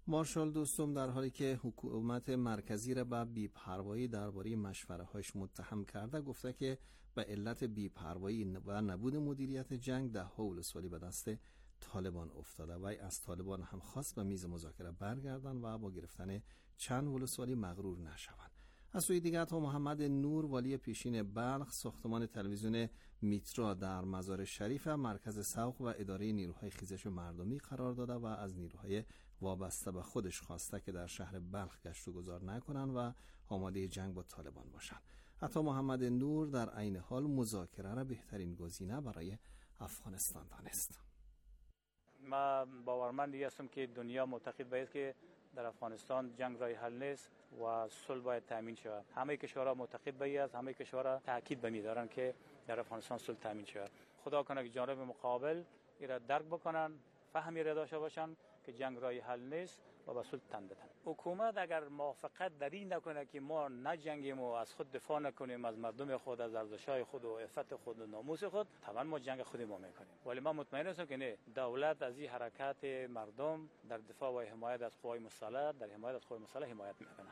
مارشال دوستم در حالی که حکومت مرکزی را به بی‌پروایی درباره مشوره‌هاش متهم کرده، گفته که به علت بی‌پروایی و نبود مدیریت جنگ ده‌ها ولسوالی به دست طالبان افتاده و از طالبان هم خواست به میز مذاکره برگردن و با گرفتن چند ولسوالی مغرور نشوند. از سوی دیگر عطا محمد نور والی پیشین بلخ ساختمان تلویزیون میترا در مزار شریف مرکز سوق و اداره نیروهای خیزش مردمی قرار داده و از نیروهای وابسته به خودش خواسته که در شهر بلخ گشت و گذار نکنند و آماده جنگ با طالبان باشند. عطا محمد نور در عین حال مذاکره را بهترین گزینه برای افغانستان دانست. ما باورمند هستم که دنیا معتقد باید که در افغانستان جنگ راه حل نیست و صلح باید تامین شود. همه کشورها معتقد به است، همه کشورها تاکید به می‌دارند که در افغانستان صلح تامین شود. خدا کنه که جانب مقابل ایرا درک بکنن، فهمی را داشته باشن که جنگ راه حل نیست و به صلح تن بدن. حکومت اگر موافقت در این نکنه که ما نجنگیم و از خود دفاع نکنیم، از مردم خود، از ارزش‌های خود و عفت خود و ناموس خود، طبعا ما جنگ خودمون میکنیم. ولی من مطمئن هستم که نه، دولت از این حرکات مردم در دفاع و حمایت از قوای مسلح، در حمایت از قوای مسلح حمایت میکنه.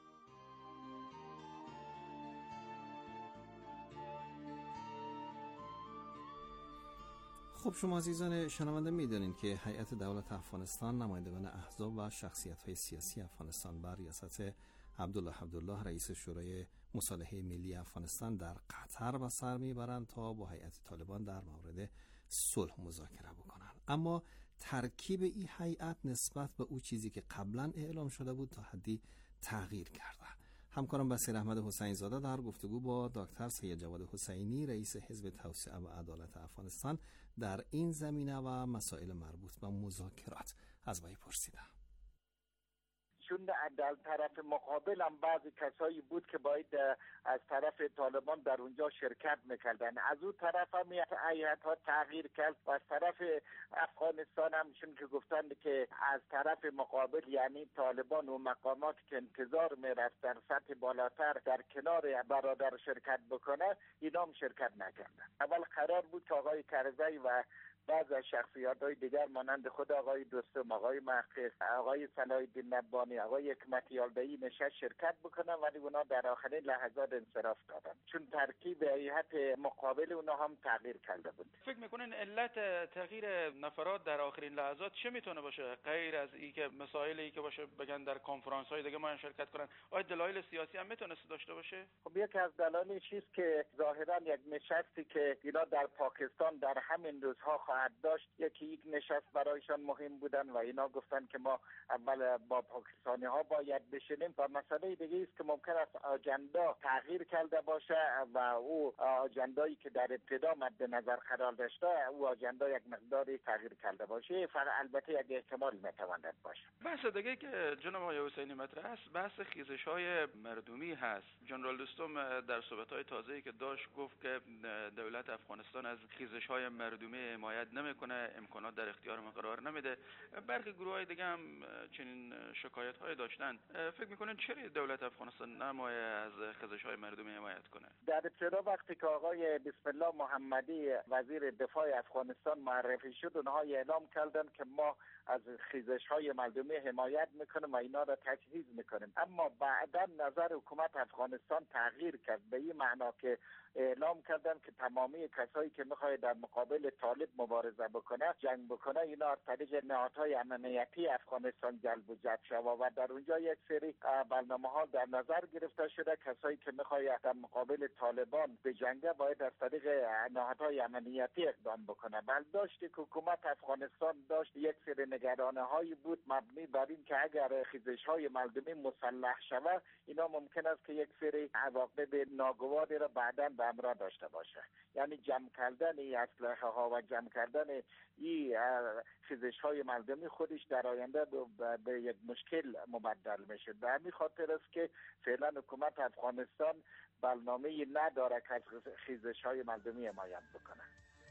خب شما عزیزان شنونده میدونید که هیئت دولت افغانستان نمایندگان احزاب و شخصیت‌های سیاسی افغانستان بر ریاست عبدالله رئیس شورای مصالحه ملی افغانستان در قطر به سر میبرند تا با هیئت طالبان در مورد صلح مذاکره بکنند. اما ترکیب این هیئت نسبت به او چیزی که قبلا اعلام شده بود تا حدی تغییر کرده. همکارم بصیر احمد حسین زاده در گفتگو با دکتر سید جواد حسینی رئیس حزب توسعه و عدالت افغانستان در این زمینه و مسائل مربوط به مذاکرات از وی پرسیدم. چون در طرف مقابل هم بعضی کسایی بود که باید از طرف طالبان در اونجا شرکت میکردن، از اون طرف هم هیئت ها تغییر کرد و از طرف افغانستان هم چون که گفتند که از طرف مقابل یعنی طالبان و مقامات که انتظار میرفت در سطح بالاتر در کنار برادر شرکت بکنه، اینا هم شرکت نکردن. اول قرار بود که آقای کرزی و بعض از شخصیت‌های دیگر مانند خود آقای دوستم، آقای محقق، آقای صلاح الدین نبانی، آقای حکمت یالده‌ای نشست شرکت بکنن، ولی اونا در آخرین لحظات انصراف دادن چون ترکیب هیئت مقابل اونا هم تغییر کرده بود. فکر میکنین علت تغییر نفرات در آخرین لحظات چه میتونه باشه غیر از اینکه مسائلی که باشه بگن در کنفرانس‌های دیگه ما شرکت کنن؟ آیا دلایل سیاسی هم میتونه داشته باشه؟ خب یکی از دلایلش است که ظاهرا یک نشستی که اینا در پاکستان در همین روزها داشت، یک نشست برایشان مهم بودن و اینا گفتن که ما اول با پاکستانی ها باید بشینیم و مسئله دیگه است که ممکن است آجندا تغییر کرده باشه و او آجندایی که در ابتدا مد نظر قرار داشته او آجندا یک مقداری تغییر کرده باشه، البته یک احتمال میتواند باشه. بحث دیگه که جناب آقای حسینی مطرح است بحث خیزش های مردمی هست. جنرال دوستم در صحبت های تازه‌ای که داشت گفت که دولت افغانستان از خیزش های مردمی حمایت نمیکنه، امکانات در اختیار ما قرار نمیده. برخی گروه‌های دیگه هم چنین شکایت‌های داشتن. فکر میکنن چرا دولت افغانستان نمایه از خیزش‌های مردمی حمایت کنه؟ در ابتدا وقتی که آقای بسم الله محمدی وزیر دفاع افغانستان معرفی شد، اونها اعلام کردن که ما از خیزش‌های مردمی حمایت میکنیم و اینا را تجهیز میکنیم. اما بعدا نظر حکومت افغانستان تغییر کرد به این معنا که اعلام کردن که تمامی کسایی که میخواد در مقابل طالب مبارزه بکنه، جنگ بکنه، اینا از طریق نهادهای امنیتی افغانستان جلب و جذب شود و در اونجا یک سری برنامه‌ها در نظر گرفته شده. کسایی که میخواد در مقابل طالبان به جنگ باید از طریق نهادهای امنیتی اقدام بکنه. برداشتی که حکومت افغانستان داشت یک سری نگرانی‌هایی بود مبنی بر این که اگر خیزش‌های مردمی مسلح شود، اینا ممکن است که یک سری عواقب ناگواری را بعداً به همراه داشته باشه. یعنی جمع کردن این اسلحه ها و جمع کردن این خیزش‌های مردمی خودش در آینده به یک مشکل مبدل میشه. به همین خاطر است که فعلا حکومت افغانستان برنامه‌ای نداره که از خیزش‌های مردمی حمایت بکنه.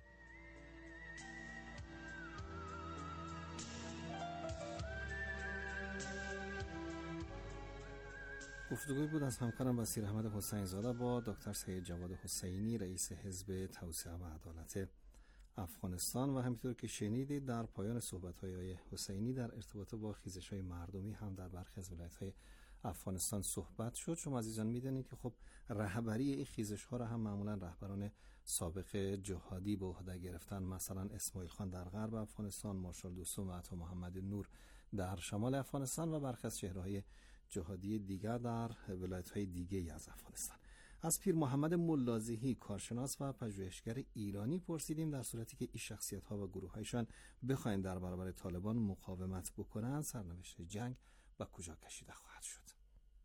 گفتگوی بود از همکارم بصیر احمد حسین زاده با دکتر سید جواد حسینی رئیس حزب توسعه و عدالت افغانستان و همینطور که شنیدید در پایان صحبت‌های آقای حسینی در ارتباط با خیزش‌های مردمی هم در برخی از ولایت‌های افغانستان صحبت شد. شما عزیزان می‌دونید که خب رهبری این خیزش‌ها را هم معمولاً رهبران سابق جهادی به عهده گرفتن، مثلا اسماعیل خان در غرب افغانستان، مارشال دوستم و عطا محمد نور در شمال افغانستان و برخی از چهره‌های جهادی دیگر در ولایت‌های دیگه‌ای از افغانستان. از پیر محمد ملازهی کارشناس و پژوهشگر ایرانی پرسیدیم در صورتی که این شخصیت‌ها و گروه‌هایشان بخواین در برابر طالبان مقاومت بکنن، سرنوشت جنگ و کجا کشیده خواهد شد.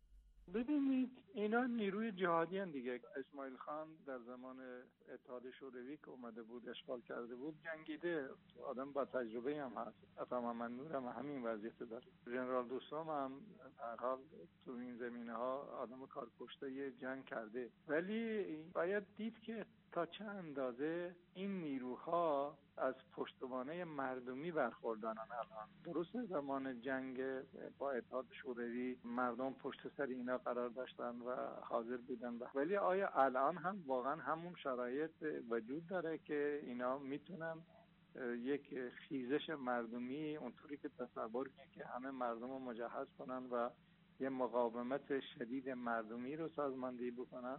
ببینید اینا نیروی جهادی هستند دیگه. اسماعیل خان در زمان اتحاد شوروی که اومده بود اشغال کرده بود جنگیده، آدم با تجربه هم هست. عطا محمد نور هم همین وضعیت داره. ژنرال دوستم هم هر حال تو این زمینه‌ها آدم کارکشته جنگ کرده، ولی باید دید که تا چه اندازه این نیروها از پشتوانه مردمی برخوردارن. الان درسته زمان جنگ با اتحاد شوروی مردم پشت سر اینا قرار داشتن و حاضر بودن، ولی آیا الان هم واقعا همون شرایط وجود داره که اینا میتونن یک خیزش مردمی اونطوری که تصور کنه که همه مردم رو مجهز کنن و یه مقاومت شدید مردمی رو سازماندهی بکنن؟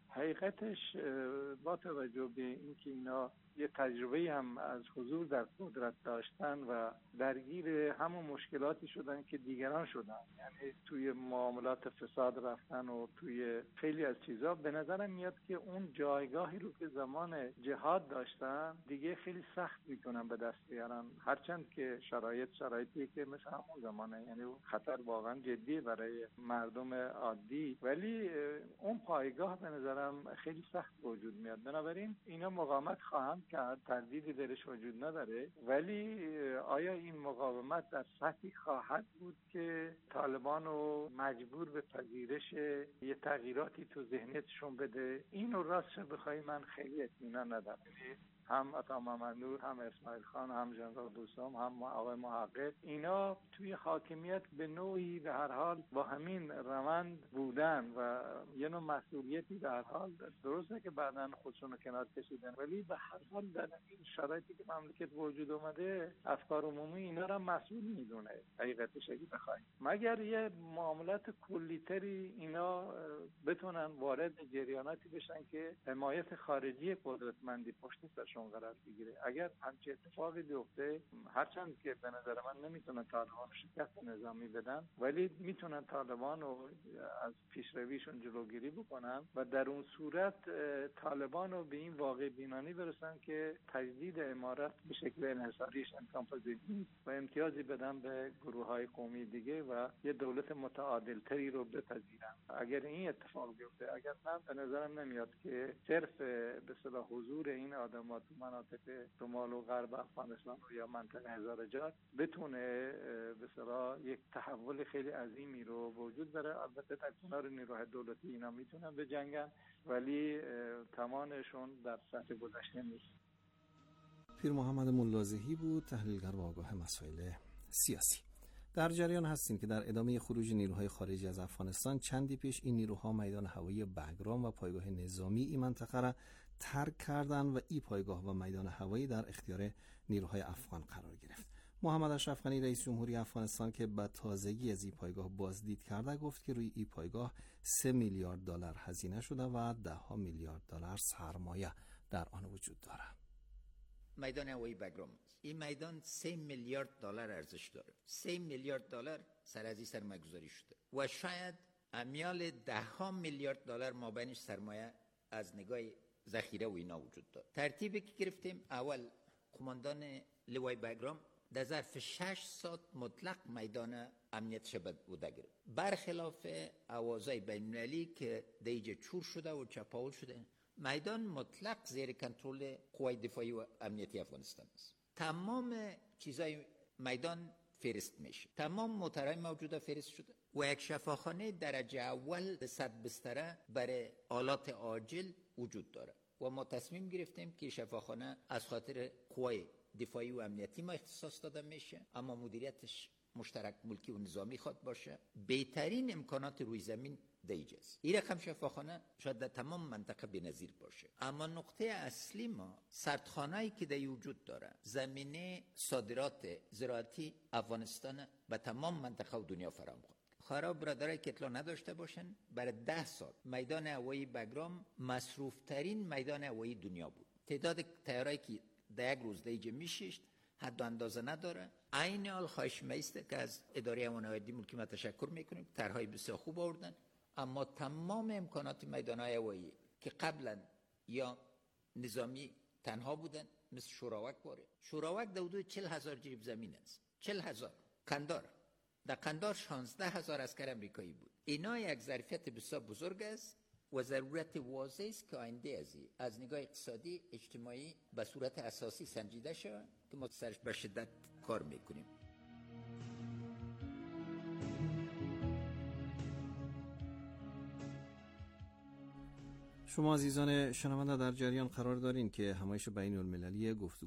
حقیقتش با توجه به اینکه اینا یه تجربه هم از حضور در قدرت داشتن و درگیر همون مشکلاتی شدن که دیگران شدن، یعنی توی معاملات فساد رفتن و توی خیلی از چیزا، به نظرم میاد که اون جایگاهی رو که زمان جهاد داشتن دیگه خیلی سخت میتونن به دست بیارن، هرچند که شرایطی که مثل همون زمانه، یعنی خطر واقعا جدی برای مردم عادی، ولی اون پایگاه به نظرم خیلی سخت وجود میاد. بنابراین اینا مقاومت خواهند کرد، تردیدی درش وجود نداره، ولی آیا این مقاومت در سطحی خواهد بود که طالبان رو مجبور به پذیرش یه تغییراتی تو ذهنیتشون بده؟ این رو راستش بخوای من خیلی اطمینان ندارم. هم عطا محمد نور، هم اسماعیل خان، هم ژنرال دوستم، هم آقای محقق، اینا توی حاکمیت به نوعی به هر حال با همین روند بودن و یه نوع مسئولیتی به هر حال، درسته که بعداً خودشون رو کنار کشیدن، ولی به هر حال در این شرایطی که مملکت وجود اومده افکار عمومی اینا را مسئول میدونه حقیقتش اگه بخواید، مگر یه معاملات کلی‌تری اینا بتونن وارد جریاناتی بشن که حمایت خارجی قدرتمندی پشت سرشون قرار بگیره. اگر همچین اتفاقی بیفته، هرچند که به نظر من نمیتونن طالبان شکست نظامی بدن، ولی میتونن طالبان رو از پیشرویشون جلوگیری بکنن و در اون صورت طالبان رو به این واقع بینانی برسن که تجدید امارت به شکل انحصاریش امکان پذیر نیست و امتیازی بدن به گروه‌های قومی دیگه و یه دولت متعادل‌تری رو بپذیرن. اگر این اتفاق بیفته، اگر نه، به نظرم نمیاد که صرف به اصطلاح حضور این آدم‌ها تو مناطق شمال و غرب افغانستان یا منطقه هزارجات بتونه به اصطلاح یک تحول خیلی عظیمی رو وجود داره. البته در کنار نیروهای دولتی اینا میتونن به جنگن، ولی توانشون در سطح گذشته نیست. پیر محمد ملازهی بود، تحلیلگر و آگاه مسائل سیاسی. در جریان هستیم که در ادامه خروج نیروهای خارجی از افغانستان چندی پیش این نیروها میدان هوایی بگرام و پایگاه نظامی این منطقه را ترک کردن و این پایگاه و میدان هوایی در اختیار نیروهای افغان قرار گرفت. محمد اشرف غنی رئیس جمهوری افغانستان که به تازگی از این پایگاه بازدید کرده گفت که روی این پایگاه 3 میلیارد دلار هزینه شده و 10 میلیارد دلار سرمایه در آن وجود دارد. میدان هوایی بگرام، این میدان 3 میلیارد دلار ارزش داره. 3 میلیارد دلار سر از این سرمایه‌گذاری شده و شاید امیال 10 میلیارد دلار مابینش سرمایه از نگاه ذخیره و اینا وجود داره. ترتیبی که گرفتیم، اول قماندان لوای بگرام در ظرف 6 ساعت مطلق میدان امنیت شبه بوده گرفت، برخلاف اوازهای بین‌المللی که دیجه چور شده و چپاول شده. میدان مطلق زیر کنترل قوای دفاعی و امنیتی افغانستان است. تمام چیزای میدان فرست میشه، تمام موترهای موجوده فرست شده و یک شفاخانه درجه اول 100 بستره برای آلات عاجل وجود داره و ما تصمیم گرفتیم که شفاخانه از خاطر قوای دفاعی و امنیتی ما اختصاص داده میشه، اما مدیریتش مشترک ملکی و نظامی خواد باشه. بهترین امکانات روی زمین دیجز. این رقم شفاخانه شاید در تمام منطقه بی‌نظیر باشه، اما نقطه اصلی ما سردخانه‌ای که در وجود داره زمینه صادرات زراعتی افغانستان به تمام منطقه و دنیا فراهم کنه. خراب برادرای که اطلاع نداشته باشن، برای 10 سال میدان هوایی بگرام مصروف ترین میدان هوایی دنیا بود. تعداد طیارهایی که در یک روز دیگه میشیشت حد و اندازه نداره. عین حال خواهش میسته که از اداره امن هوایی ملکی ما تشکر میکنیم، طرحهای بسیار خوب آوردن، اما تمام امکانات میدان‌های هوایی که قبلا یا نظامی تنها بودن، مثل شوراوک باره. شوراوک در حدود 40,000 جریب زمین است. 40,000. قندار، در قندار 16,000 عسکر امریکایی بود. اینا یک ظرفیت بسیار بزرگ است و ضرورت واضح است که آینده از نگاه اقتصادی اجتماعی به صورت اساسی سنجیده شود که ما سرش به شدت کار میکنیم. شما عزیزان شنونده در جریان قرار دارین که همایش بین المللی گفتگو